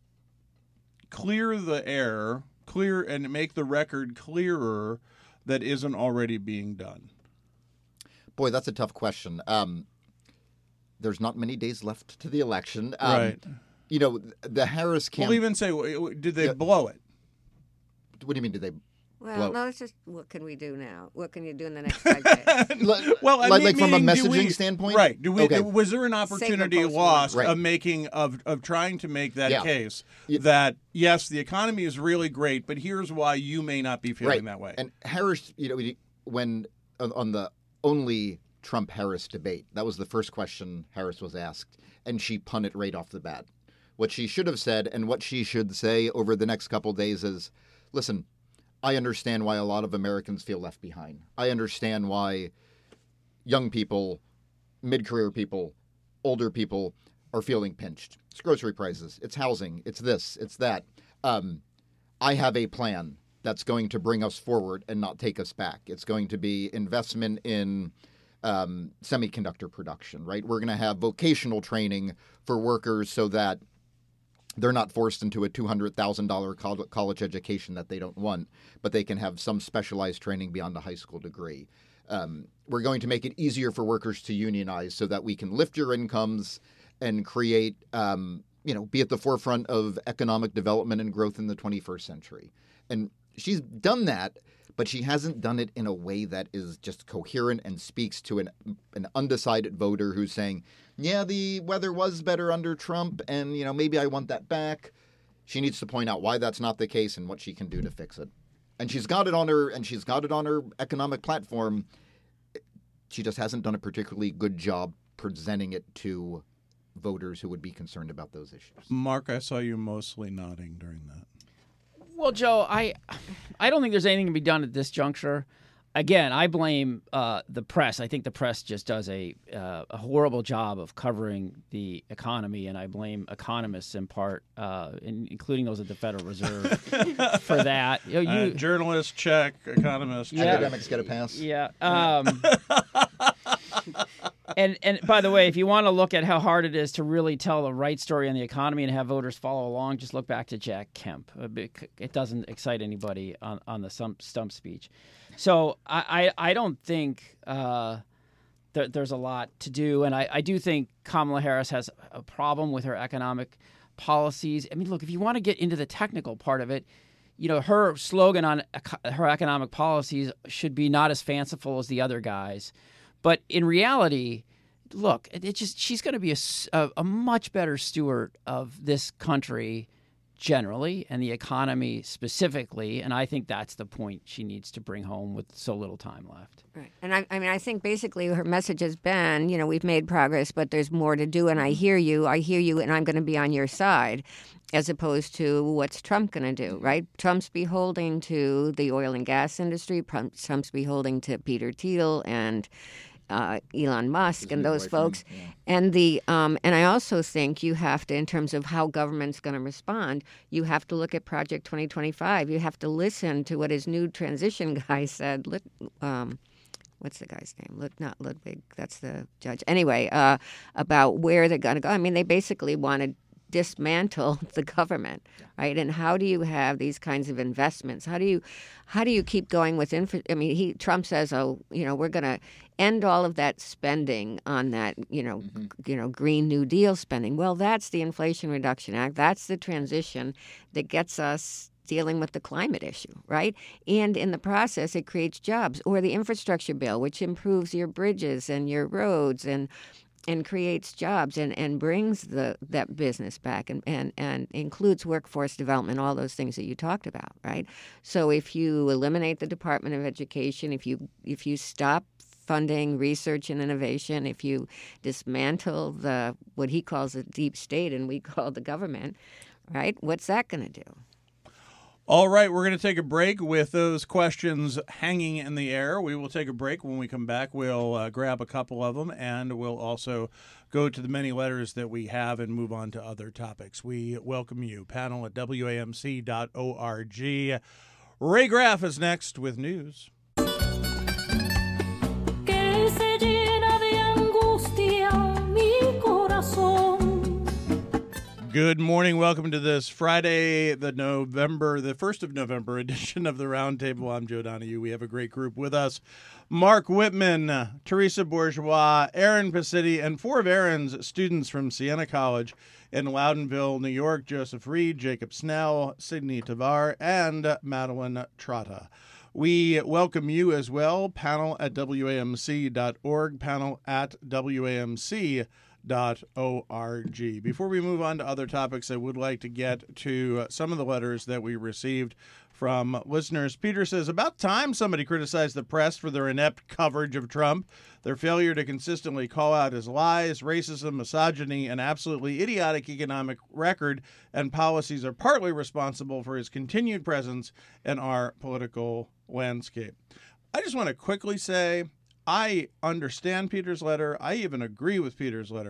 clear the air, clear and make the record clearer that isn't already being done? Boy, that's a tough question. Um, there's not many days left to the election. Um, Right. You know, the Harris campaign. We'll even say, w- w- did they Yeah. blow it? What do you mean? Did they? Well, Well- no, it's just what can we do now? What can you do in the next five days? Li- Well, I like, mean, like from a meaning, do messaging we- standpoint, right? Do we? Okay. Was there an opportunity post lost Right. of making of of trying to make that Yeah. case Yeah. that yes, the economy is really great, but here's why you may not be feeling right. that way. And Harris, you know, when on on the only Trump-Harris debate, that was the first question Harris was asked, and she punted right off the bat. What she should have said, and what she should say over the next couple days is, listen, I understand why a lot of Americans feel left behind. I understand why young people, mid-career people older people are feeling pinched. It's grocery prices. It's housing. It's this. It's that. Um, I have a plan that's going to bring us forward and not take us back. It's going to be investment in um, semiconductor production, right? We're going to have vocational training for workers so that they're not forced into a two hundred thousand dollars college education that they don't want, but they can have some specialized training beyond a high school degree. Um, we're going to make it easier for workers to unionize so that we can lift your incomes and create, um, you know, be at the forefront of economic development and growth in the twenty-first century. And she's done that, but she hasn't done it in a way that is just coherent and speaks to an an undecided voter who's saying, yeah, the weather was better under Trump, and, you know, maybe I want that back. She needs to point out why that's not the case and what she can do to fix it. And she's got it on her, and she's got it on her economic platform. She just hasn't done a particularly good job presenting it to voters who would be concerned about those issues. Mark, I saw you mostly nodding during that. Well, Joe, I, I don't think there's anything to be done at this juncture. Again, I blame uh, the press. I think the press just does a uh, a horrible job of covering the economy, and I blame economists in part, uh, in, including those at the Federal Reserve, for that. You know, you, uh, journalists check, economists check. Yeah. Academics get a pass. Yeah. Um, and and by the way, if you want to look at how hard it is to really tell the right story on the economy and have voters follow along, just look back to Jack Kemp. It doesn't excite anybody on, on the stump, stump speech. So I, I, I don't think uh, there, there's a lot to do. And I, I do think Kamala Harris has a problem with her economic policies. I mean, look, if you want to get into the technical part of it, you know, her slogan on her economic policies should be not as fanciful as the other guys. But in reality, look, it just she's going to be a, a, a much better steward of this country generally and the economy specifically. And I think that's the point she needs to bring home with so little time left. Right. And I, I mean, I think basically her message has been, you know, we've made progress, but there's more to do. And I hear you. I hear you. And I'm going to be on your side, as opposed to what's Trump going to do, right? Trump's beholden to the oil and gas industry. Trump's beholden to Peter Thiel and Uh, Elon Musk His and new those boyfriend, folks, yeah. and the um, and I also think you have to, in terms of how government's going to respond, you have to look at Project twenty twenty-five. You have to listen to what his new transition guy said. Lit, um, what's the guy's name? Lud, not Ludwig. That's the judge. Anyway, uh, about where they're going to go. I mean, they basically wanted dismantle the government, right? And how do you have these kinds of investments? How do you, how do you keep going with infra? I mean, he Trump says, oh, you know, we're going to end all of that spending on that, you know, Mm-hmm. you know, Green New Deal spending. Well, that's the Inflation Reduction Act. That's the transition that gets us dealing with the climate issue, right? And in the process, it creates jobs. Or the infrastructure bill, which improves your bridges and your roads and and creates jobs and, and brings the that business back and, and, and includes workforce development, all those things that you talked about, right? So if you eliminate the Department of Education, if you if you stop funding research and innovation, if you dismantle the what he calls the deep state and we call the government, right? What's that going to do? All right, we're going to take a break with those questions hanging in the air. We will take a break. When we come back, we'll uh, grab a couple of them, and we'll also go to the many letters that we have and move on to other topics. We welcome you. Panel at W A M C dot org. Ray Graff is next with news. Good morning. Welcome to this Friday, the November, the first of November edition of the Roundtable. I'm Joe Donahue. We have a great group with us. Mark Whitman, Teresa Bourgeois, Aaron Pacitti, and four of Aaron's students from Siena College in Loudonville, New York, Joseph Reed, Jacob Snell, Sydney Tavar, and Madeline Trotta. We welcome you as well. Panel at W A M C dot org, panel at W A M C dot org. Before we move on to other topics, I would like to get to some of the letters that we received from listeners. Peter says, about time somebody criticized the press for their inept coverage of Trump. Their failure to consistently call out his lies, racism, misogyny, and absolutely idiotic economic record and policies are partly responsible for his continued presence in our political landscape. I just want to quickly say, I understand Peter's letter. I even agree with Peter's letter.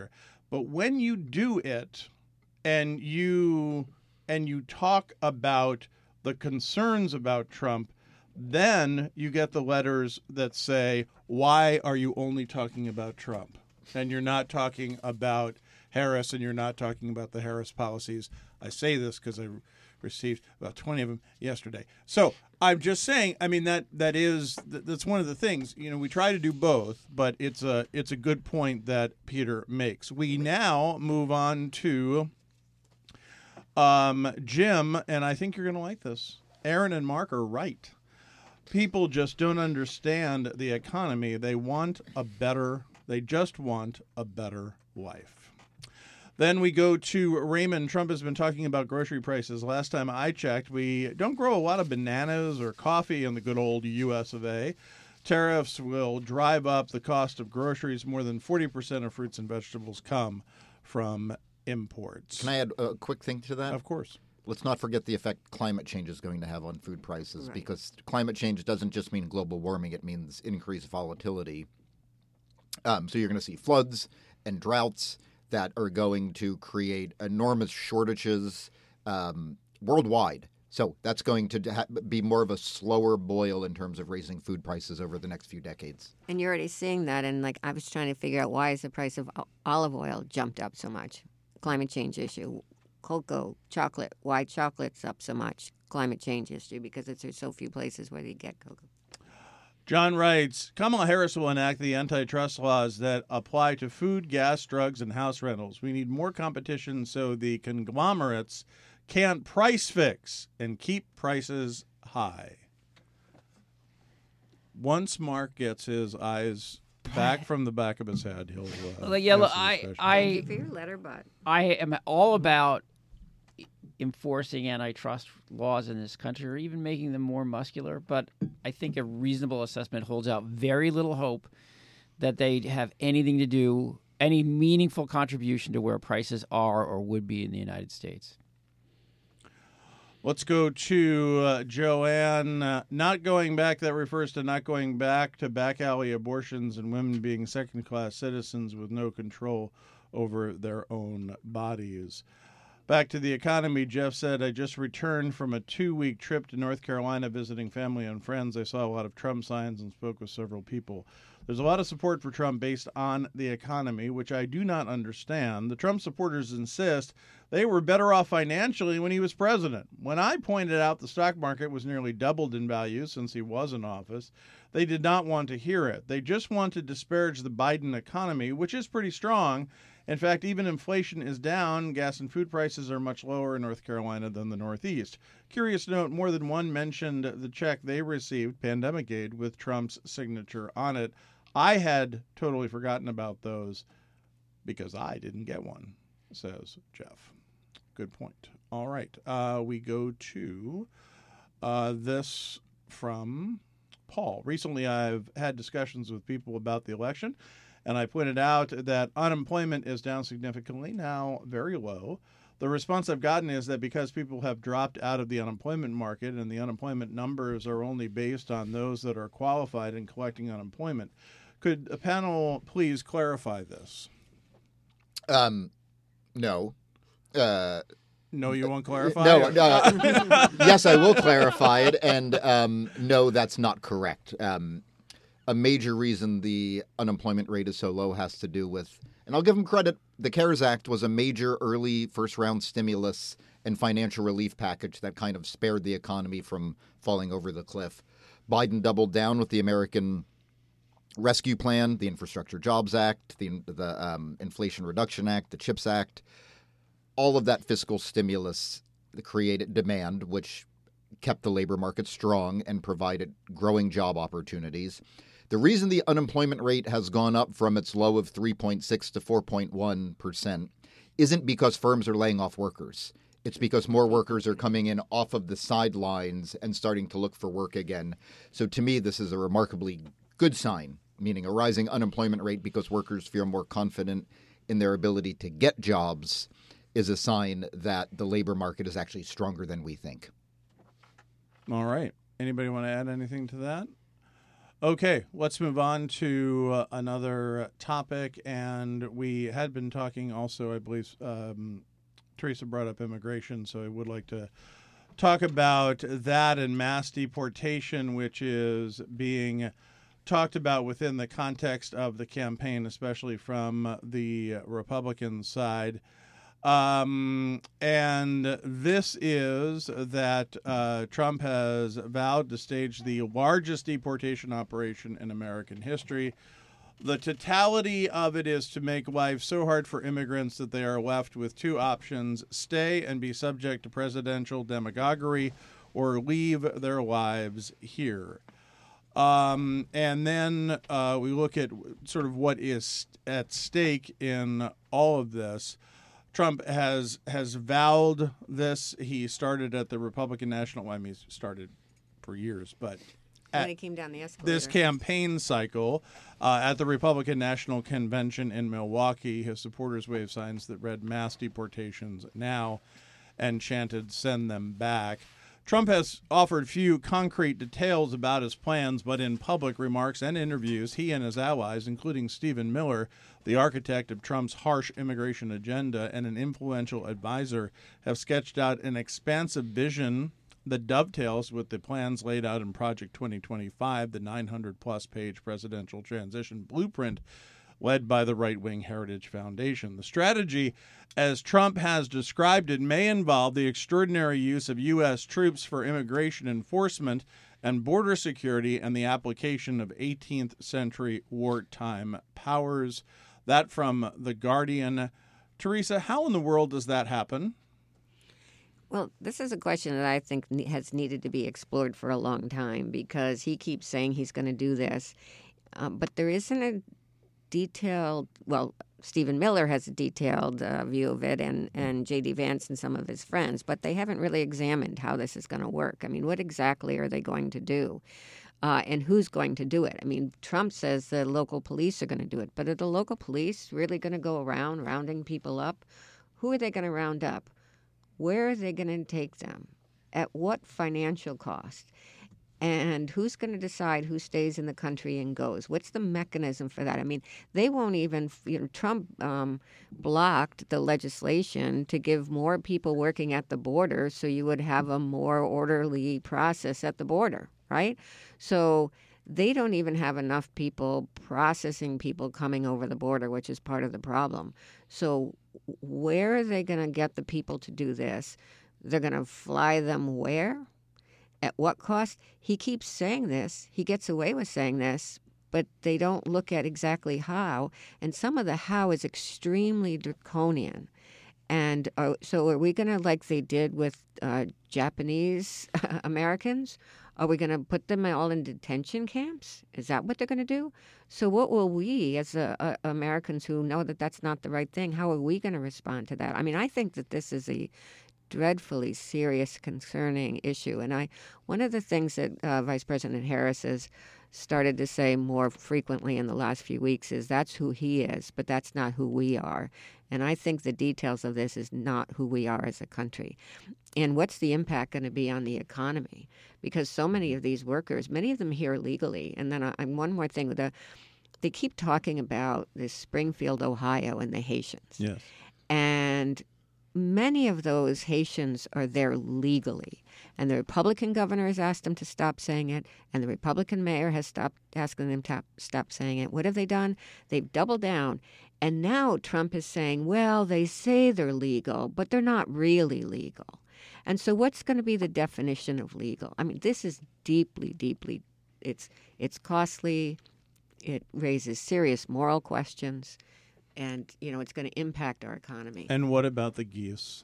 But when you do it and you and you talk about the concerns about Trump, then you get the letters that say, why are you only talking about Trump? And you're not talking about Harris, and you're not talking about the Harris policies. I say this because I received about twenty of them yesterday. So I'm just saying, I mean, that that is that's one of the things. You know, we try to do both, but it's a it's a good point that Peter makes. We now move on to um, Jim, and I think you're going to like this. Aaron and Mark are right. People just don't understand the economy. They want a better, they just want a better life. Then we go to Raymond. Trump has been talking about grocery prices. Last time I checked, we don't grow a lot of bananas or coffee in the good old U S of A. Tariffs will drive up the cost of groceries. More than forty percent of fruits and vegetables come from imports. Can I add a quick thing to that? Of course. Let's not forget the effect climate change is going to have on food prices, Right. because climate change doesn't just mean global warming. It means increased volatility. Um, so you're going to see floods and droughts that are going to create enormous shortages um, worldwide. So that's going to ha- be more of a slower boil in terms of raising food prices over the next few decades. And you're already seeing that. And like I was trying to figure out why is the price of o- olive oil jumped up so much? Climate change issue. Cocoa, chocolate, why chocolate's up so much? Climate change issue, because it's, there's so few places where you get cocoa. John writes, Kamala Harris will enact the antitrust laws that apply to food, gas, drugs, and house rentals. We need more competition so the conglomerates can't price fix and keep prices high. Once Mark gets his eyes back from the back of his head, he'll uh, Well, yeah, look, answer I, this question. I, Thank you for your letter, bud. I am all about enforcing antitrust laws in this country, or even making them more muscular. But I think a reasonable assessment holds out very little hope that they have anything to do, any meaningful contribution to where prices are or would be in the United States. Let's go to uh, Joanne. Uh, not going back, that refers to not going back to back alley abortions and women being second-class citizens with no control over their own bodies. Back to the economy, Jeff said, I just returned from a two-week trip to North Carolina visiting family and friends. I saw a lot of Trump signs and spoke with several people. There's a lot of support for Trump based on the economy, which I do not understand. The Trump supporters insist they were better off financially when he was president. When I pointed out the stock market was nearly doubled in value since he was in office, they did not want to hear it. They just want to disparage the Biden economy, which is pretty strong. In fact, even inflation is down. Gas and food prices are much lower in North Carolina than the Northeast. Curious note, more than one mentioned the check they received, pandemic aid, with Trump's signature on it. I had totally forgotten about those because I didn't get one, says Jeff. Good point. All right. Uh, we go to uh, this from Paul. Recently, I've had discussions with people about the election, and I pointed out that unemployment is down significantly, now very low. The response I've gotten is that because people have dropped out of the unemployment market and the unemployment numbers are only based on those that are qualified in collecting unemployment. Could a panel please clarify this? Um, no. Uh, no, you won't clarify? No, no. Yes, I will clarify it. And um, no, that's not correct. Um, a major reason the unemployment rate is so low has to do with, and I'll give them credit, the CARES Act was a major early first-round stimulus and financial relief package that kind of spared the economy from falling over the cliff. Biden doubled down with the American Rescue Plan, the Infrastructure Jobs Act, the, the um, Inflation Reduction Act, the CHIPS Act. All of that fiscal stimulus created demand, which kept the labor market strong and provided growing job opportunities. The reason the unemployment rate has gone up from its low of three point six to four point one percent isn't because firms are laying off workers. It's because more workers are coming in off of the sidelines and starting to look for work again. So to me, this is a remarkably good sign, meaning a rising unemployment rate because workers feel more confident in their ability to get jobs is a sign that the labor market is actually stronger than we think. All right. Anybody want to add anything to that? Okay, let's move on to uh, another topic. And we had been talking also, I believe, um, Teresa brought up immigration, so I would like to talk about that and mass deportation, which is being talked about within the context of the campaign, especially from the Republican side. Um, and this is that uh, Trump has vowed to stage the largest deportation operation in American history. The totality of it is to make life so hard for immigrants that they are left with two options: stay and be subject to presidential demagoguery, or leave their lives here. Um, and then uh, we look at sort of what is at stake in all of this. Trump has has vowed this. He started at the Republican National. I mean, he started for years, but when at he came down the escalator. this campaign cycle uh, at the Republican National Convention in Milwaukee, his supporters waved signs that read "mass deportations now" and chanted "send them back." Trump has offered few concrete details about his plans, but in public remarks and interviews, he and his allies, including Stephen Miller, the architect of Trump's harsh immigration agenda and an influential advisor, have sketched out an expansive vision that dovetails with the plans laid out in Project twenty twenty-five, the nine hundred plus page presidential transition blueprint led by the right-wing Heritage Foundation. The strategy, as Trump has described it, may involve the extraordinary use of U S troops for immigration enforcement and border security and the application of eighteenth century wartime powers. That from The Guardian. Teresa, how in the world does that happen? Well, this is a question that I think ne- has needed to be explored for a long time, because he keeps saying he's going to do this, um, but there isn't a detailed, well, Stephen Miller has a detailed uh, view of it, and, and J D. Vance and some of his friends, but they haven't really examined how this is going to work. I mean, what exactly are they going to do? Uh, and who's going to do it? I mean, Trump says the local police are going to do it, but are the local police really going to go around rounding people up? Who are they going to round up? Where are they going to take them? At what financial cost? And who's going to decide who stays in the country and goes? What's the mechanism for that? I mean, they won't even, you know, Trump um, blocked the legislation to give more people working at the border so you would have a more orderly process at the border, right? So they don't even have enough people processing people coming over the border, which is part of the problem. So where are they going to get the people to do this? They're going to fly them where? At what cost? He keeps saying this. He gets away with saying this, but they don't look at exactly how. And some of the how is extremely draconian. And uh, so are we going to, like they did with uh, Japanese Americans, are we going to put them all in detention camps? Is that what they're going to do? So what will we, as uh, uh, Americans who know that that's not the right thing, how are we going to respond to that? I mean, I think that this is a dreadfully serious, concerning issue. And I, one of the things that uh, Vice President Harris has started to say more frequently in the last few weeks is that's who he is, but that's not who we are. And I think the details of this is not who we are as a country. And what's the impact going to be on the economy? Because so many of these workers, many of them here legally. And then uh, one more thing, the, they keep talking about this Springfield, Ohio, and the Haitians. Yes. And many of those Haitians are there legally. And the Republican governor has asked them to stop saying it, and the Republican mayor has stopped asking them to stop saying it. What have they done? They've doubled down. And now Trump is saying, well, they say they're legal, but they're not really legal. And so what's going to be the definition of legal? I mean, this is deeply, deeply, it's it's costly. It raises serious moral questions. And, you know, it's going to impact our economy. And what about the geese?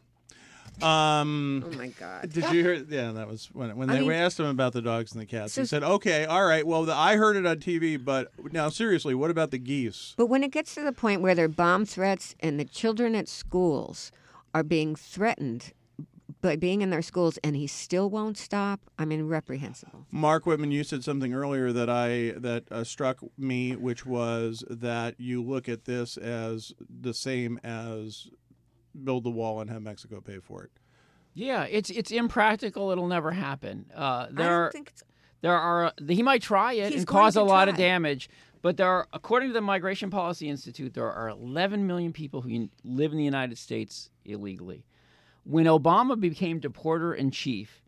Um, oh, my God. Did you hear? Yeah, that was when, when I they mean, asked him about the dogs and the cats. so- he said, okay, all right, well, the, I heard it on T V, but now seriously, what about the geese? But when it gets to the point where there are bomb threats and the children at schools are being threatened by being in their schools and he still won't stop, I mean, reprehensible. Mark Whitman, you said something earlier that I that uh, struck me, which was that you look at this as the same as build the wall and have Mexico pay for it. Yeah, it's it's impractical. It'll never happen. Uh, there I don't are think it's... There are he might try it He's and going cause to a lot of try. damage, but there are, according to the Migration Policy Institute, there are eleven million people who live in the United States illegally. When Obama became deporter in chief,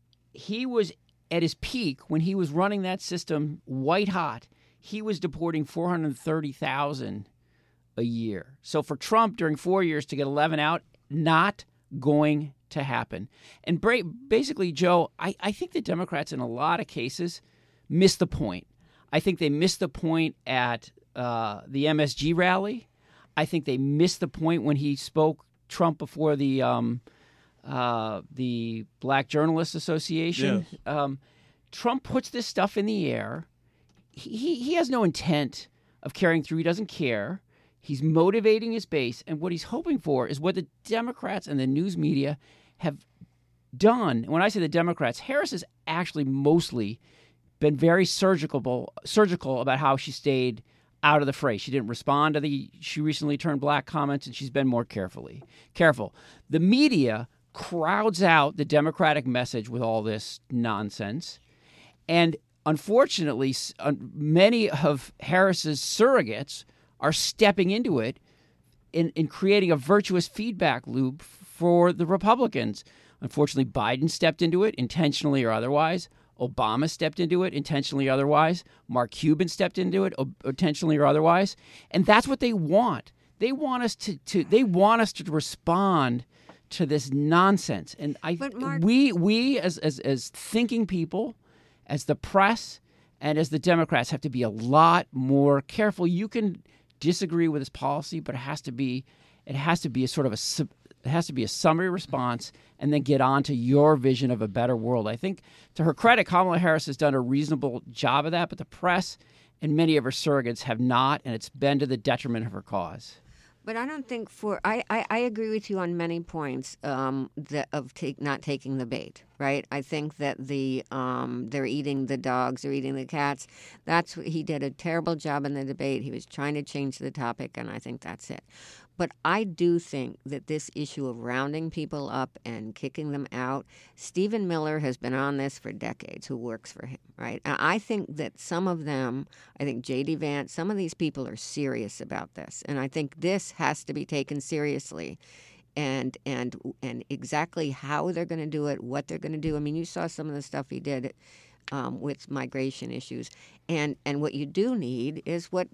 he was at his peak when he was running that system white hot. He was deporting four hundred thirty thousand a year. So for Trump during four years to get eleven out, not going to happen. And bra- basically, Joe, I, I think the Democrats in a lot of cases miss the point. I think they missed the point at uh, the M S G rally. I think they missed the point when he spoke Trump before the um, uh, the Black Journalists Association. Yes. Um, Trump puts this stuff in the air. He, he he has no intent of carrying through. He doesn't care. He's motivating his base, and what he's hoping for is what the Democrats and the news media have done. When I say the Democrats, Harris has actually mostly been very surgical surgical about how she stayed out of the fray. She didn't respond to the she recently turned black comments, and she's been more carefully careful. The media crowds out the Democratic message with all this nonsense, and unfortunately, s- uh, many of Harris's surrogates are stepping into it in, in creating a virtuous feedback loop for the Republicans. Unfortunately, Biden stepped into it, intentionally or otherwise. Obama stepped into it, intentionally or otherwise. Mark Cuban stepped into it, o- intentionally or otherwise. And that's what they want. They want us to, to they want us to respond to this nonsense. And I But Mark- we we as, as as thinking people, as the press, and as the Democrats have to be a lot more careful. You can disagree with his policy, but it has to be it has to be a sort of a sub- it has to be a summary response, and then get on to your vision of a better world. I think, to her credit, Kamala Harris has done a reasonable job of that, but the press and many of her surrogates have not, and it's been to the detriment of her cause. But I don't think for I, I, I agree with you on many points um, that of take not taking the bait, right? I think that the um, they're eating the dogs, they're eating the cats. That's he did a terrible job in the debate. He was trying to change the topic, and I think that's it. But I do think that this issue of rounding people up and kicking them out, Stephen Miller has been on this for decades, who works for him, right? And I think that some of them, I think J D Vance, some of these people are serious about this. And I think this has to be taken seriously. And and and exactly how they're going to do it, what they're going to do. I mean, you saw some of the stuff he did um, with migration issues. And, and what you do need is what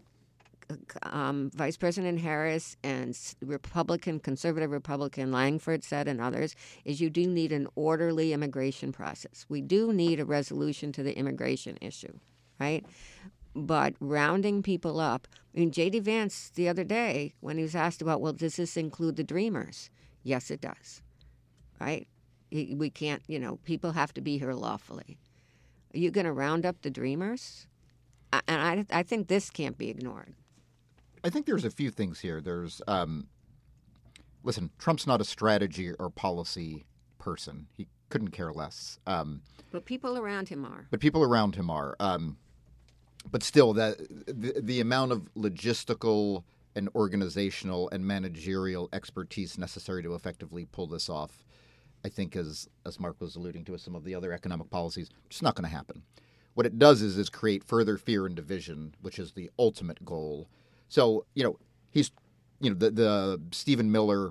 Um, Vice President Harris and s- Republican, conservative Republican Langford said, and others, is you do need an orderly immigration process. We do need a resolution to the immigration issue, right? But rounding people up, I mean, J D Vance the other day, when he was asked about, well, does this include the Dreamers? Yes, it does, right? He- We can't, you know, people have to be here lawfully. Are you going to round up the Dreamers? I- And I, I think this can't be ignored. I think there's a few things here. There's, um, listen, Trump's not a strategy or policy person. He couldn't care less. Um, But people around him are. but people around him are. Um, but still, that the, the amount of logistical and organizational and managerial expertise necessary to effectively pull this off, I think, is, as Mark was alluding to with some of the other economic policies, just not going to happen. What it does is is create further fear and division, which is the ultimate goal. So, you know, he's, you know, the, the Stephen Miller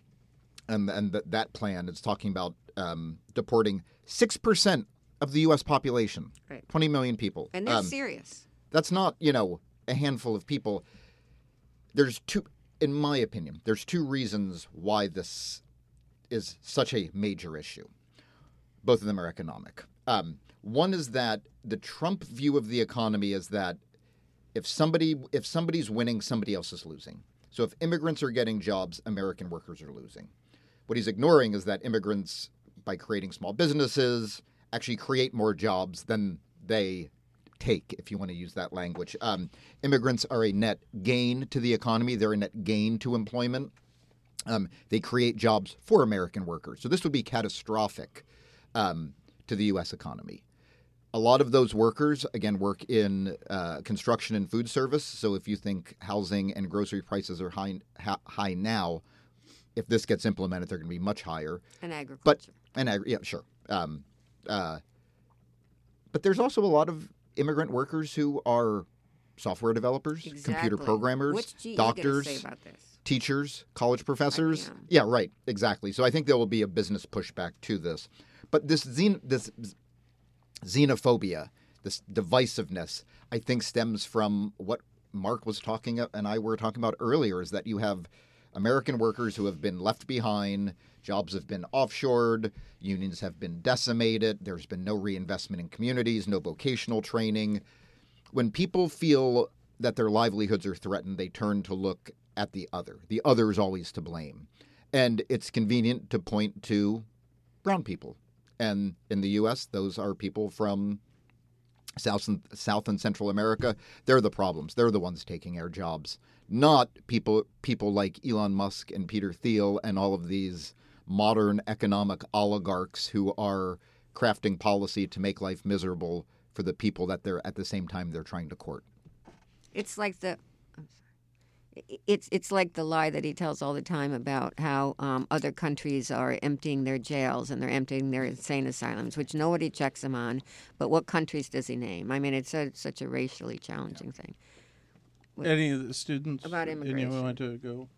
and and the, that plan is talking about um, deporting six percent of the U S population, Right. twenty million people. And they're Um, serious. That's not, you know, a handful of people. There's two, in my opinion, there's two reasons why this is such a major issue. Both of them are economic. Um, one is that the Trump view of the economy is that if somebody if somebody's winning, somebody else is losing. So if immigrants are getting jobs, American workers are losing. What he's ignoring is that immigrants, by creating small businesses, actually create more jobs than they take, if you want to use that language. Um, immigrants are a net gain to the economy. They're a net gain to employment. Um, they create jobs for American workers. So this would be catastrophic um, to the U S economy. A lot of those workers, again, work in uh, construction and food service. So if you think housing and grocery prices are high, ha- high now, if this gets implemented, they're going to be much higher. And agriculture. But and agri- yeah, sure. Um, uh, but there's also a lot of immigrant workers who are software developers, computer Exactly. programmers, What's G E doctors, gonna say about this? teachers, college professors. I B M. Yeah, right, exactly. So I think there will be a business pushback to this. But this xen- this xenophobia, this divisiveness, I think stems from what Mark was talking and I were talking about earlier, is that you have American workers who have been left behind, jobs have been offshored, unions have been decimated, there's been no reinvestment in communities, no vocational training. When people feel that their livelihoods are threatened, they turn to look at the other. The other is always to blame. And it's convenient to point to brown people. And in the U S, those are people from South and, South and Central America. They're the problems. They're the ones taking our jobs, not people people like Elon Musk and Peter Thiel and all of these modern economic oligarchs who are crafting policy to make life miserable for the people that they're at the same time they're trying to court. It's like the I'm sorry. It's it's like the lie that he tells all the time about how um, other countries are emptying their jails and they're emptying their insane asylums, which nobody checks them on. But what countries does he name? I mean, it's a, such a racially challenging thing. Any of the students? About immigration. Anyone want to go?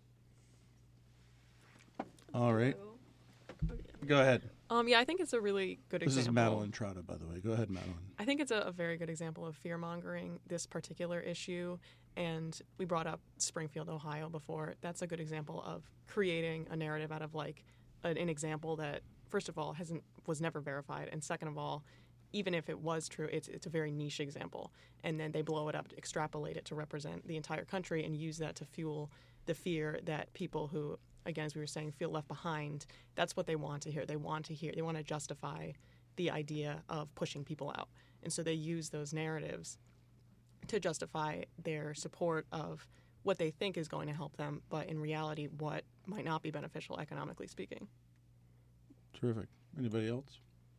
All right. Go ahead. Um, yeah, I think it's a really good This example. is Madeline Trotta, by the way. Go ahead, Madeline. I think it's a, a very good example of fear-mongering this particular issue. And we brought up Springfield, Ohio before. That's a good example of creating a narrative out of like an, an example that, first of all, hasn't was never verified. And second of all, even if it was true, it's it's a very niche example. And then they blow it up, extrapolate it to represent the entire country and use that to fuel the fear that people who, again, as we were saying, feel left behind, that's what they want to hear. They want to hear, they want to justify the idea of pushing people out. And so they use those narratives to justify their support of what they think is going to help them, but in reality, what might not be beneficial economically speaking. Terrific. Anybody else?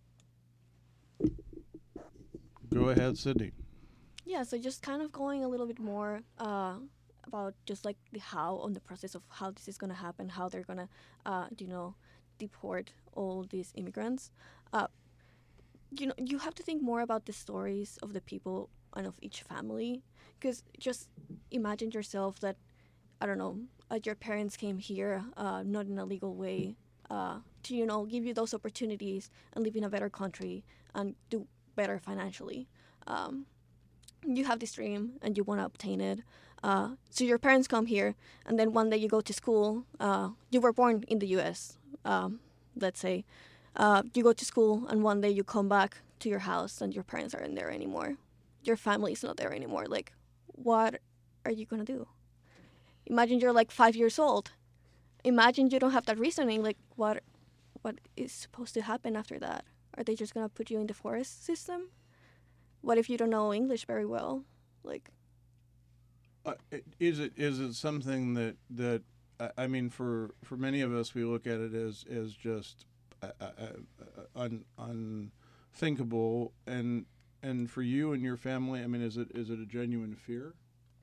Go ahead, Sydney. Yeah, so just kind of going a little bit more uh, about just like the how on the process of how this is going to happen, how they're going to, uh, you know, deport all these immigrants. Uh, you know, you have to think more about the stories of the people and of each family, because just imagine yourself that, I don't know, uh, your parents came here uh, not in a legal way uh, to, you know, give you those opportunities and live in a better country and do better financially. Um, you have this dream and you want to obtain it. Uh, so your parents come here, and then one day you go to school. Uh, you were born in the U S, um, let's say. Uh, you go to school, and one day you come back to your house, and your parents aren't there anymore. Your family is not there anymore. Like, what are you going to do? Imagine you're like five years old. Imagine you don't have that reasoning. Like, what, what is supposed to happen after that? Are they just going to put you in the forest system? What if you don't know English very well? Like, Uh, is it is it something that that I mean for for many of us we look at it as as just uh, uh, un, unthinkable, and and for you and your family, I mean, is it is it a genuine fear?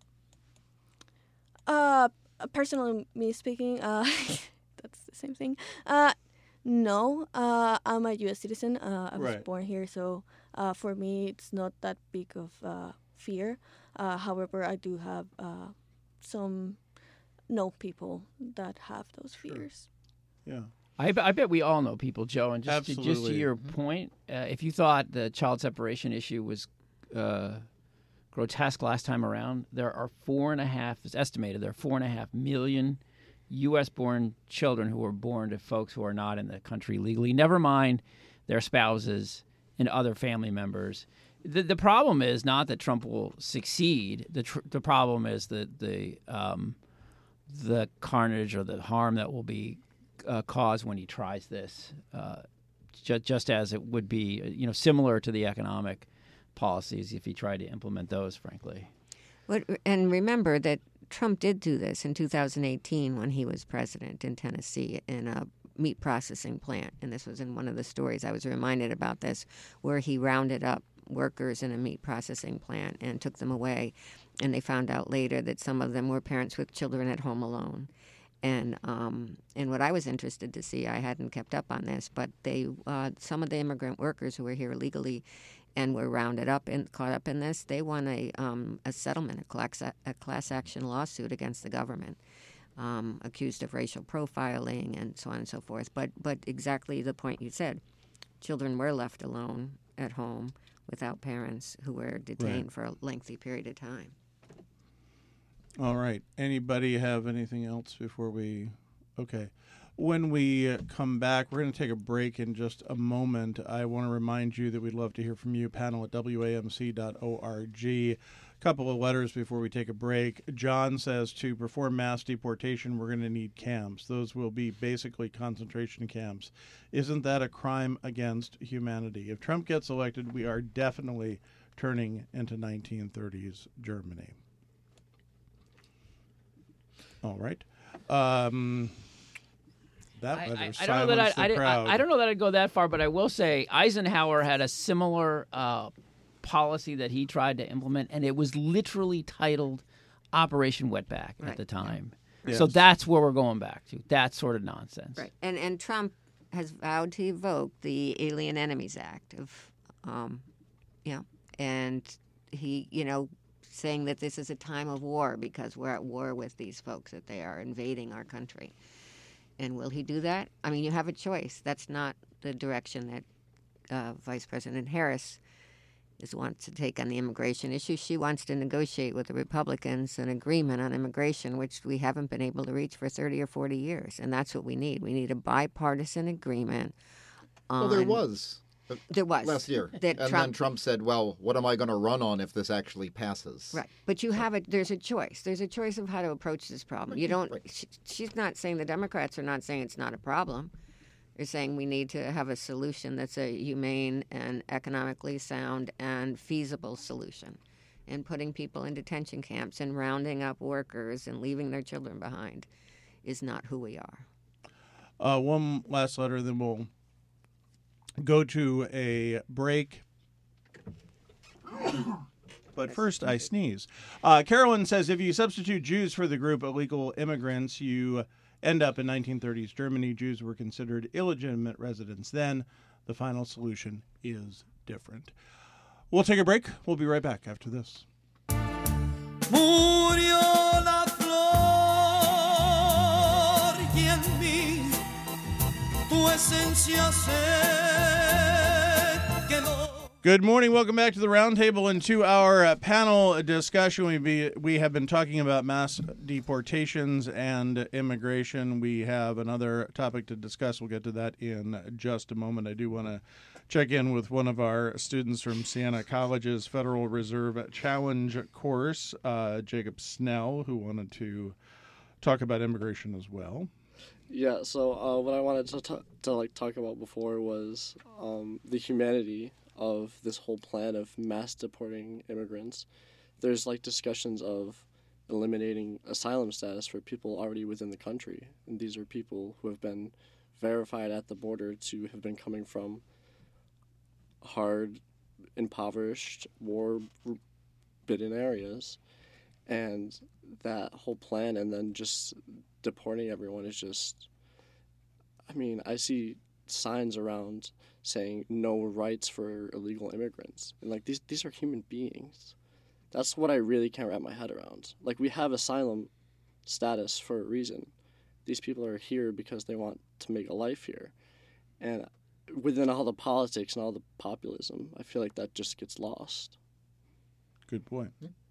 Uh, personally, me speaking, uh, that's the same thing. Uh, no, uh, I'm a U S citizen. Uh, I was Right. born here, so uh, for me, it's not that big of uh, fear. Uh, however, I do have uh, some know people that have those fears. Yeah. I, be- I bet we all know people, Joe. And just to, just to Absolutely. your point, uh, if you thought the child separation issue was uh, grotesque last time around, there are four and a half, it's estimated, there are four and a half million U S-born children who were born to folks who are not in the country legally, never mind their spouses and other family members. The, the problem is not that Trump will succeed. The tr- the problem is that the um, the carnage or the harm that will be uh, caused when he tries this, uh, ju- just as it would be, you know, similar to the economic policies if he tried to implement those, frankly. But, and remember that Trump did do this in two thousand eighteen when he was president in Tennessee in a meat processing plant. And this was in one of the stories. I was reminded about this, where he rounded up workers in a meat processing plant and took them away. And they found out later that some of them were parents with children at home alone. And um, and what I was interested to see, I hadn't kept up on this, but they uh, some of the immigrant workers who were here illegally and were rounded up and caught up in this, they won a um, a settlement, a class, a class action lawsuit against the government, um, accused of racial profiling and so on and so forth. But but exactly the point you said, children were left alone at home without parents who were detained Right. for a lengthy period of time. All right. Anybody have anything else before we? Okay. When we uh, come back, we're going to take a break in just a moment. I want to remind you that we'd love to hear from you, panel at W A M C dot org. A couple of letters before we take a break. John says to perform mass deportation, we're going to need camps. Those will be basically concentration camps. Isn't that a crime against humanity? If Trump gets elected, we are definitely turning into nineteen thirties Germany. All right. Um, that I, letter I, I don't know silenced that I, the I, crowd. I, I don't know that I'd go that far, but I will say Eisenhower had a similar uh, policy that he tried to implement, and it was literally titled Operation Wetback Right. at the time. Yes. So that's where we're going back to. That sort of nonsense. Right. And and Trump has vowed to evoke the Alien Enemies Act of, um, yeah, and he, you know, saying that this is a time of war because we're at war with these folks, that they are invading our country. And will he do that? I mean, you have a choice. That's not the direction that uh, Vice President Harris is wants to take on the immigration issue. She wants to negotiate with the Republicans an agreement on immigration, which we haven't been able to reach for thirty or forty years. And that's what we need. We need a bipartisan agreement. On, Well, there was. uh, There was. Last year. That and then Trump, Trump said, well, what am I going to run on if this actually passes? right. But you have a, there's a choice. There's a choice of how to approach this problem. You don't, she, she's not saying, the Democrats are not saying it's not a problem. They're saying we need to have a solution that's a humane and economically sound and feasible solution. And putting people in detention camps and rounding up workers and leaving their children behind is not who we are. Uh, one last letter, then we'll go to a break. But first, I sneeze. Uh, Carolyn says, if you substitute Jews for the group illegal immigrants, you end up in nineteen thirties Germany. Jews were considered illegitimate residents then. The final solution is different. We'll take a break. We'll be right back after this. Murió la flor y en mí tu esencia se quedó. Good morning. Welcome back to the Roundtable and to our uh, panel discussion. We be, we have been talking about mass deportations and immigration. We have another topic to discuss. We'll get to that in just a moment. I do want to check in with one of our students from Siena College's Federal Reserve Challenge course, uh, Jacob Snell, who wanted to talk about immigration as well. Yeah, so uh, what I wanted to, t- to like talk about before was um, the humanity of this whole plan of mass deporting immigrants. There's like discussions of eliminating asylum status for people already within the country, and these are people who have been verified at the border to have been coming from hard, impoverished, war-bitten areas, and that whole plan and then just deporting everyone is just, I mean, I see signs around saying no rights for illegal immigrants. And like these these are human beings. That's what I really can't wrap my head around. Like we have asylum status for a reason. These people are here because they want to make a life here. And within all the politics and all the populism, I feel like that just gets lost. Good point.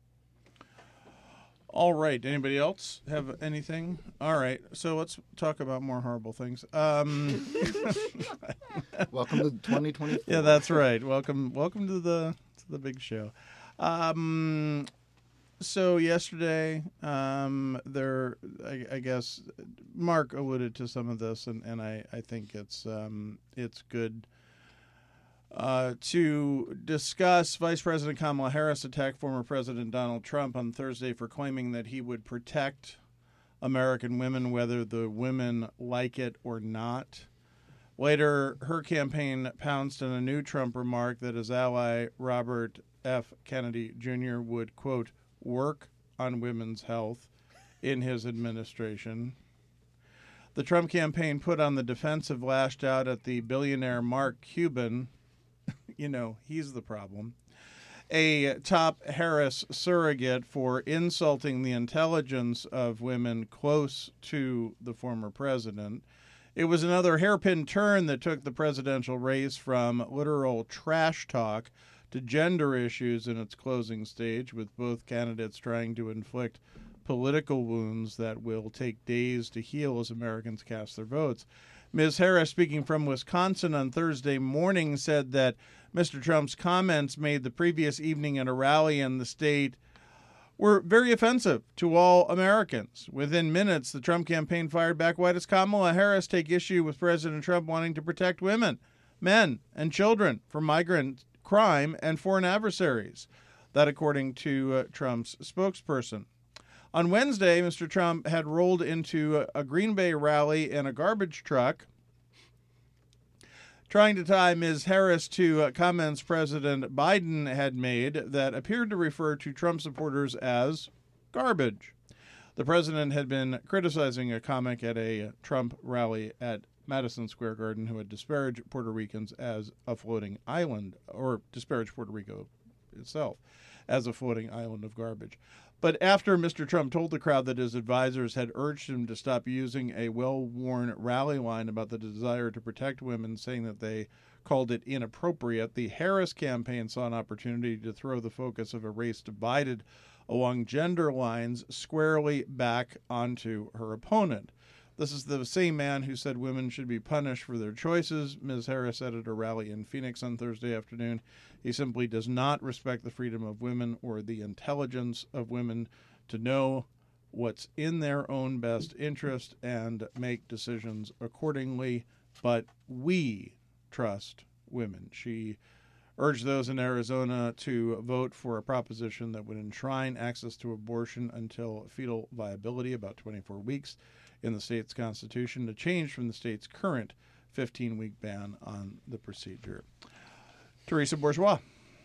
All right. Anybody else have anything? All right. So let's talk about more horrible things. Um, Welcome to twenty twenty-four. yeah, that's right. Welcome, welcome to the to the big show. Um, so yesterday, um, there, I, I guess, Mark alluded to some of this, and, and I, I think it's um, it's good. Uh, to discuss, Vice President Kamala Harris attacked former President Donald Trump on Thursday for claiming that he would protect American women, whether the women like it or not. Later, her campaign pounced on a new Trump remark that his ally, Robert F. Kennedy Junior, would, quote, work on women's health in his administration. The Trump campaign put on the defensive, lashed out at the billionaire Mark Cuban. You know, he's the problem. A top Harris surrogate for insulting the intelligence of women close to the former president. It was another hairpin turn that took the presidential race from literal trash talk to gender issues in its closing stage, with both candidates trying to inflict political wounds that will take days to heal as Americans cast their votes. Miz Harris, speaking from Wisconsin on Thursday morning, said that Mister Trump's comments made the previous evening at a rally in the state were very offensive to all Americans. Within minutes, the Trump campaign fired back. Why does Kamala Harris take issue with President Trump wanting to protect women, men, and children from migrant crime and foreign adversaries? That according to uh, Trump's spokesperson. On Wednesday, Mister Trump had rolled into a Green Bay rally in a garbage truck, trying to tie Miz Harris to uh, comments President Biden had made that appeared to refer to Trump supporters as garbage. The president had been criticizing a comic at a Trump rally at Madison Square Garden who had disparaged Puerto Ricans as a floating island, or disparaged Puerto Rico itself as a floating island of garbage. But after Mister Trump told the crowd that his advisors had urged him to stop using a well-worn rally line about the desire to protect women, saying that they called it inappropriate, the Harris campaign saw an opportunity to throw the focus of a race divided along gender lines squarely back onto her opponent. This is the same man who said women should be punished for their choices. Miz Harris said at a rally in Phoenix on Thursday afternoon, he simply does not respect the freedom of women or the intelligence of women to know what's in their own best interest and make decisions accordingly. But we trust women. She urged those in Arizona to vote for a proposition that would enshrine access to abortion until fetal viability, about twenty-four weeks, in the state's constitution, to change from the state's current fifteen-week ban on the procedure. Teresa Bourgeois.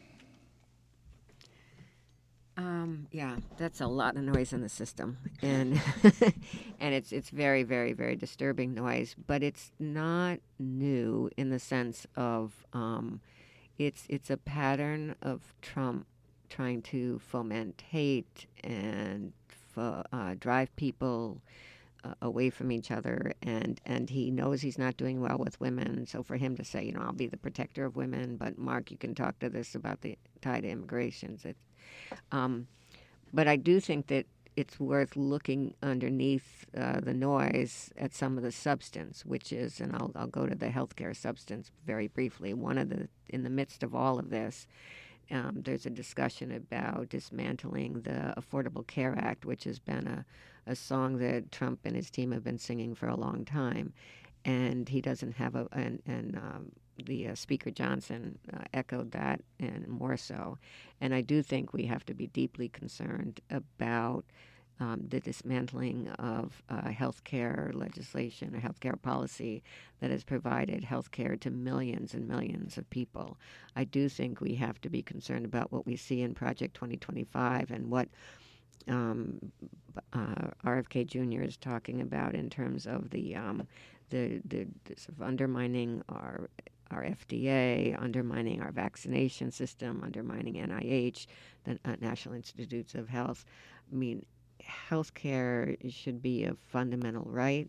Um, yeah, that's a lot of noise in the system, and and it's it's very, very, very disturbing noise. But it's not new in the sense of um, it's it's a pattern of Trump trying to foment hate and fo- uh, drive people Uh, away from each other, and, and he knows he's not doing well with women. So for him to say, you know, I'll be the protector of women, but Mark, you can talk to this about the tie to immigrations. It, um, but I do think that it's worth looking underneath uh, the noise at some of the substance, which is, and I'll I'll go to the healthcare substance very briefly. One of the in the midst of all of this. Um, there's a discussion about dismantling the Affordable Care Act, which has been a, a song that Trump and his team have been singing for a long time. And he doesn't have a, and, and um, the uh, Speaker Johnson uh, echoed that and more so. And I do think we have to be deeply concerned about um, the dismantling of uh, health care legislation, or health care policy that has provided health care to millions and millions of people. I do think we have to be concerned about what we see in Project twenty twenty-five and what um, uh, R F K Junior is talking about in terms of the um, the, the, the sort of undermining our our F D A, undermining our vaccination system, undermining N I H, the uh, National Institutes of Health. I mean, healthcare should be a fundamental right.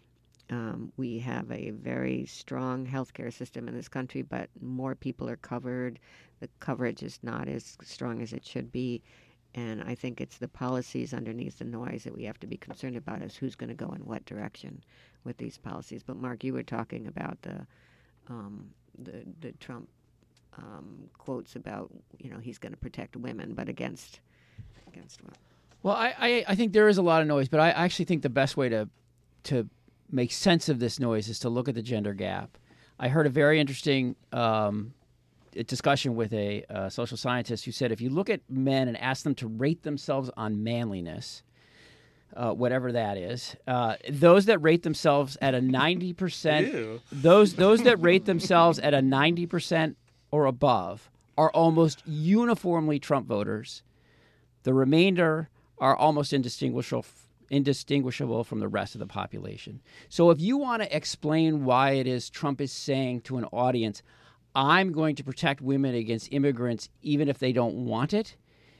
Um, we have a very strong healthcare system in this country, but more people are covered. The coverage is not as strong as it should be. And I think it's the policies underneath the noise that we have to be concerned about, is who's going to go in what direction with these policies. But Mark, you were talking about the um, the, the Trump um, quotes about, you know, he's going to protect women, but against against what? Well, I, I, I think there is a lot of noise, but I actually think the best way to to make sense of this noise is to look at the gender gap. I heard a very interesting um, discussion with a uh, social scientist who said if you look at men and ask them to rate themselves on manliness, uh, whatever that is, uh, those that rate themselves at a ninety percent, Ew. those those that rate themselves at a ninety percent or above are almost uniformly Trump voters. The remainder are almost indistinguishable indistinguishable from the rest of the population. So if you want to explain why it is Trump is saying to an audience, I'm going to protect women against immigrants even if they don't want it,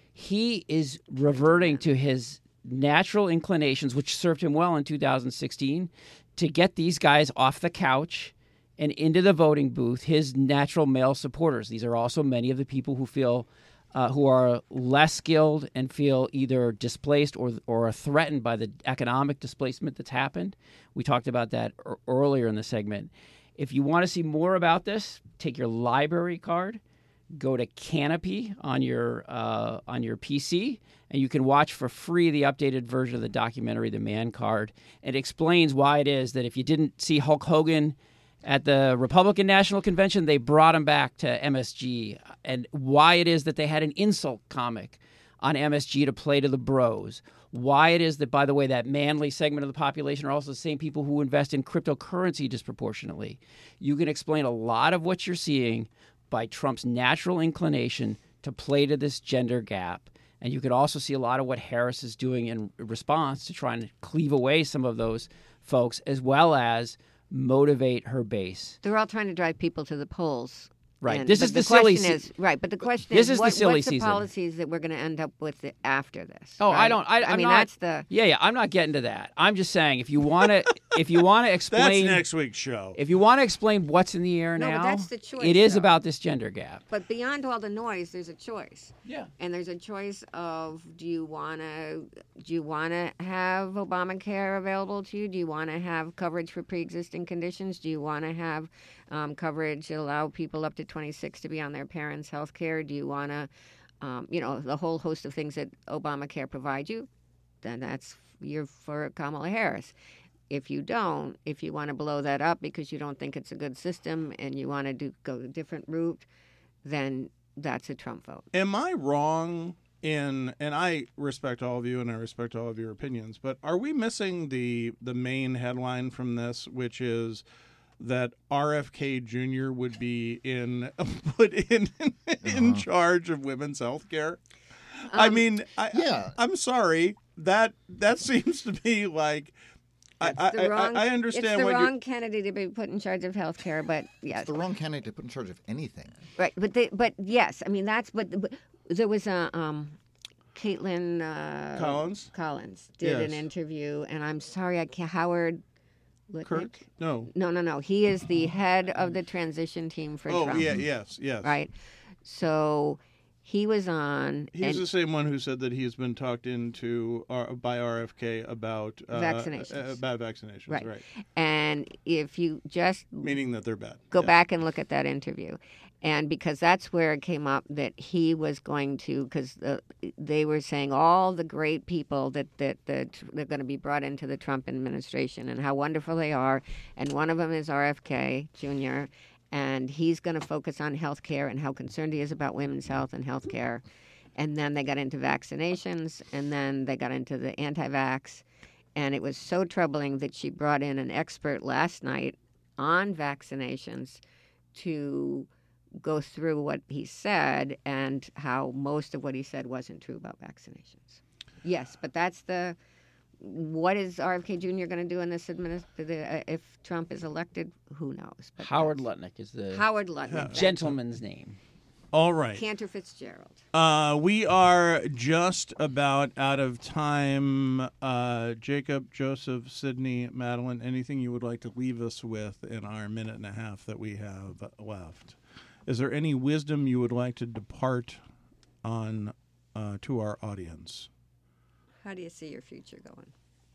he is reverting to his natural inclinations, which served him well in two thousand sixteen, to get these guys off the couch and into the voting booth, his natural male supporters. These are also many of the people who feel uh, who are less skilled and feel either displaced or or are threatened by the economic displacement that's happened. We talked about that er- earlier in the segment. If you want to see more about this, take your library card, go to Canopy on your uh, on your P C, and you can watch for free the updated version of the documentary, The Man Card. It explains why it is that if you didn't see Hulk Hogan at the Republican National Convention, they brought him back to M S G, and why it is that they had an insult comic on M S G to play to the bros. Why it is that, by the way, that manly segment of the population are also the same people who invest in cryptocurrency disproportionately. You can explain a lot of what you're seeing by Trump's natural inclination to play to this gender gap. And you could also see a lot of what Harris is doing in response to trying to cleave away some of those folks, as well as motivate her base. They're all trying to drive people to the polls. Right. And, this but is the, the silly question se- is right. But the question this is, is what, the silly what's the season. policies that we're going to end up with the, after this? Oh, right? I don't. I, I I'm mean, not, that's the. Yeah, yeah. I'm not getting to that. I'm just saying, if you want to, if you want to That's explain, next week's show. if you want to explain what's in the air No, but now, that's the choice, it is though. about this gender gap. But beyond all the noise, there's a choice. Yeah. And there's a choice of do you want to do you want to have Obamacare available to you? Do you want to have coverage for pre-existing conditions? Do you want to have um, coverage that allow people up to twenty-six to be on their parents' health care? Do you want to, um, you know, the whole host of things that Obamacare provides you? Then that's you're for Kamala Harris. If you don't, if you want to blow that up because you don't think it's a good system and you want to do go a different route, then that's a Trump vote. Am I wrong in, and I respect all of you and I respect all of your opinions, but are we missing the the main headline from this, which is that R F K Junior would be in put in in Uh-huh. charge of women's health care? I Um, mean, I, yeah. I, I'm sorry. That that seems to be like I, It's I, the wrong, I, I understand it's the what wrong you're. Kennedy to be put in charge of health care, but yes, It's the wrong candidate to put in charge of anything. right. But they, but yes, I mean that's but, but there was a um, Caitlin uh, Collins? Collins did an Yes. interview, and I'm sorry, I can't. Howard Lutnick? Kirk? No. No, no, no. He is the head of the transition team for Oh Trump. yeah, yes, yes. Right. So he was on. He's and- the same one who said that he's been talked into R- by R F K about uh, Vaccinations. uh, about vaccinations, Right. right? And if you just Meaning that they're bad. go Yes. back and look at that interview, and because that's where it came up that he was going to, because uh, they were saying all the great people that that that they're going to be brought into the Trump administration and how wonderful they are, and one of them is R F K Junior And he's going to focus on health care and how concerned he is about women's health and health care. And then they got into vaccinations, and then they got into the anti-vax. And it was so troubling that she brought in an expert last night on vaccinations to go through what he said and how most of what he said wasn't true about vaccinations. Yes, but that's the... What is R F K Junior going to do in this administration? Uh, if Trump is elected, who knows? But Howard that's- Lutnick is the Howard Lutnick. gentleman's name. All right. Cantor Fitzgerald. Uh, we are just about out of time. Uh, Jacob, Joseph, Sydney, Madeline, anything you would like to leave us with in our minute and a half that we have left? Is there any wisdom you would like to depart on uh, to our audience? How do you see your future going?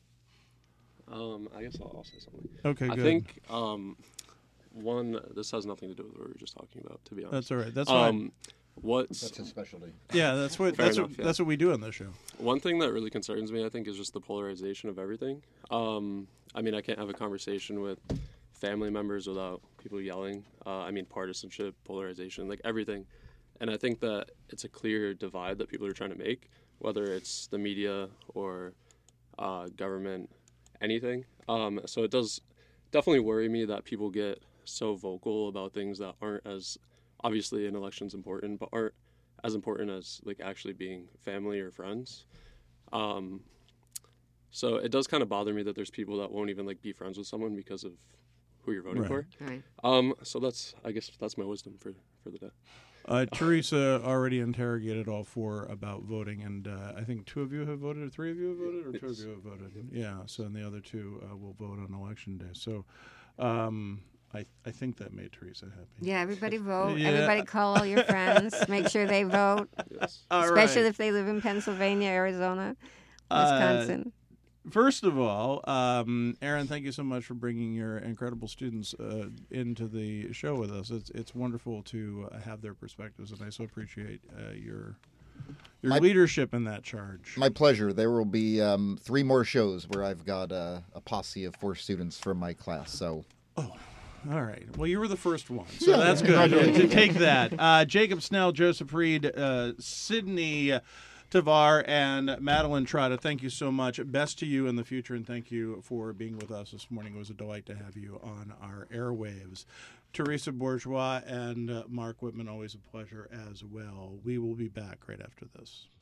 Um, I guess I'll, I'll say something. Okay, I good. think um, one. This has nothing to do with what we were just talking about. To be honest, That's all right. That's fine. um, what's That's his specialty. Yeah, that's what Fair that's enough, what yeah. that's what we do on this show. one thing that really concerns me. I think is just the polarization of everything. Um, I mean, I can't have a conversation with family members without people yelling. Uh, I mean, partisanship, polarization, like everything. And I think that it's a clear divide that people are trying to make, whether it's the media or uh, government, anything. Um, so it does definitely worry me that people get so vocal about things that aren't as, obviously an election's important, but aren't as important as like actually being family or friends. Um, So it does kind of bother me that there's people that won't even like be friends with someone because of who you're voting Right. for. Right. Um, so that's I guess that's my wisdom for for the day. Uh, Teresa already interrogated all four about voting, and uh, I think two of you have voted, or three of you have voted, or two of Yes. you have voted. Yeah, so and the other two uh, will vote on election day. So um, I I think that made Teresa happy. Yeah, everybody vote. Yeah. Everybody call all your friends. Make sure they vote, Yes. All especially right. if they live in Pennsylvania, Arizona, Uh, Wisconsin. First of all, um, Aaron, thank you so much for bringing your incredible students uh, into the show with us. It's it's wonderful to uh, have their perspectives, and I so appreciate uh, your your My- leadership in that charge. My pleasure. There will be um, three more shows where I've got uh, a posse of four students from my class. So All right. Well, you were the first one, so that's good. To take that, uh, Jacob Snell, Joseph Reed, uh, Sydney Tavar, and Madeline Trotta, thank you so much. Best to you in the future, and thank you for being with us this morning. It was a delight to have you on our airwaves. Teresa Bourgeois and uh, Mark Whitman, always a pleasure as well. We will be back right after this.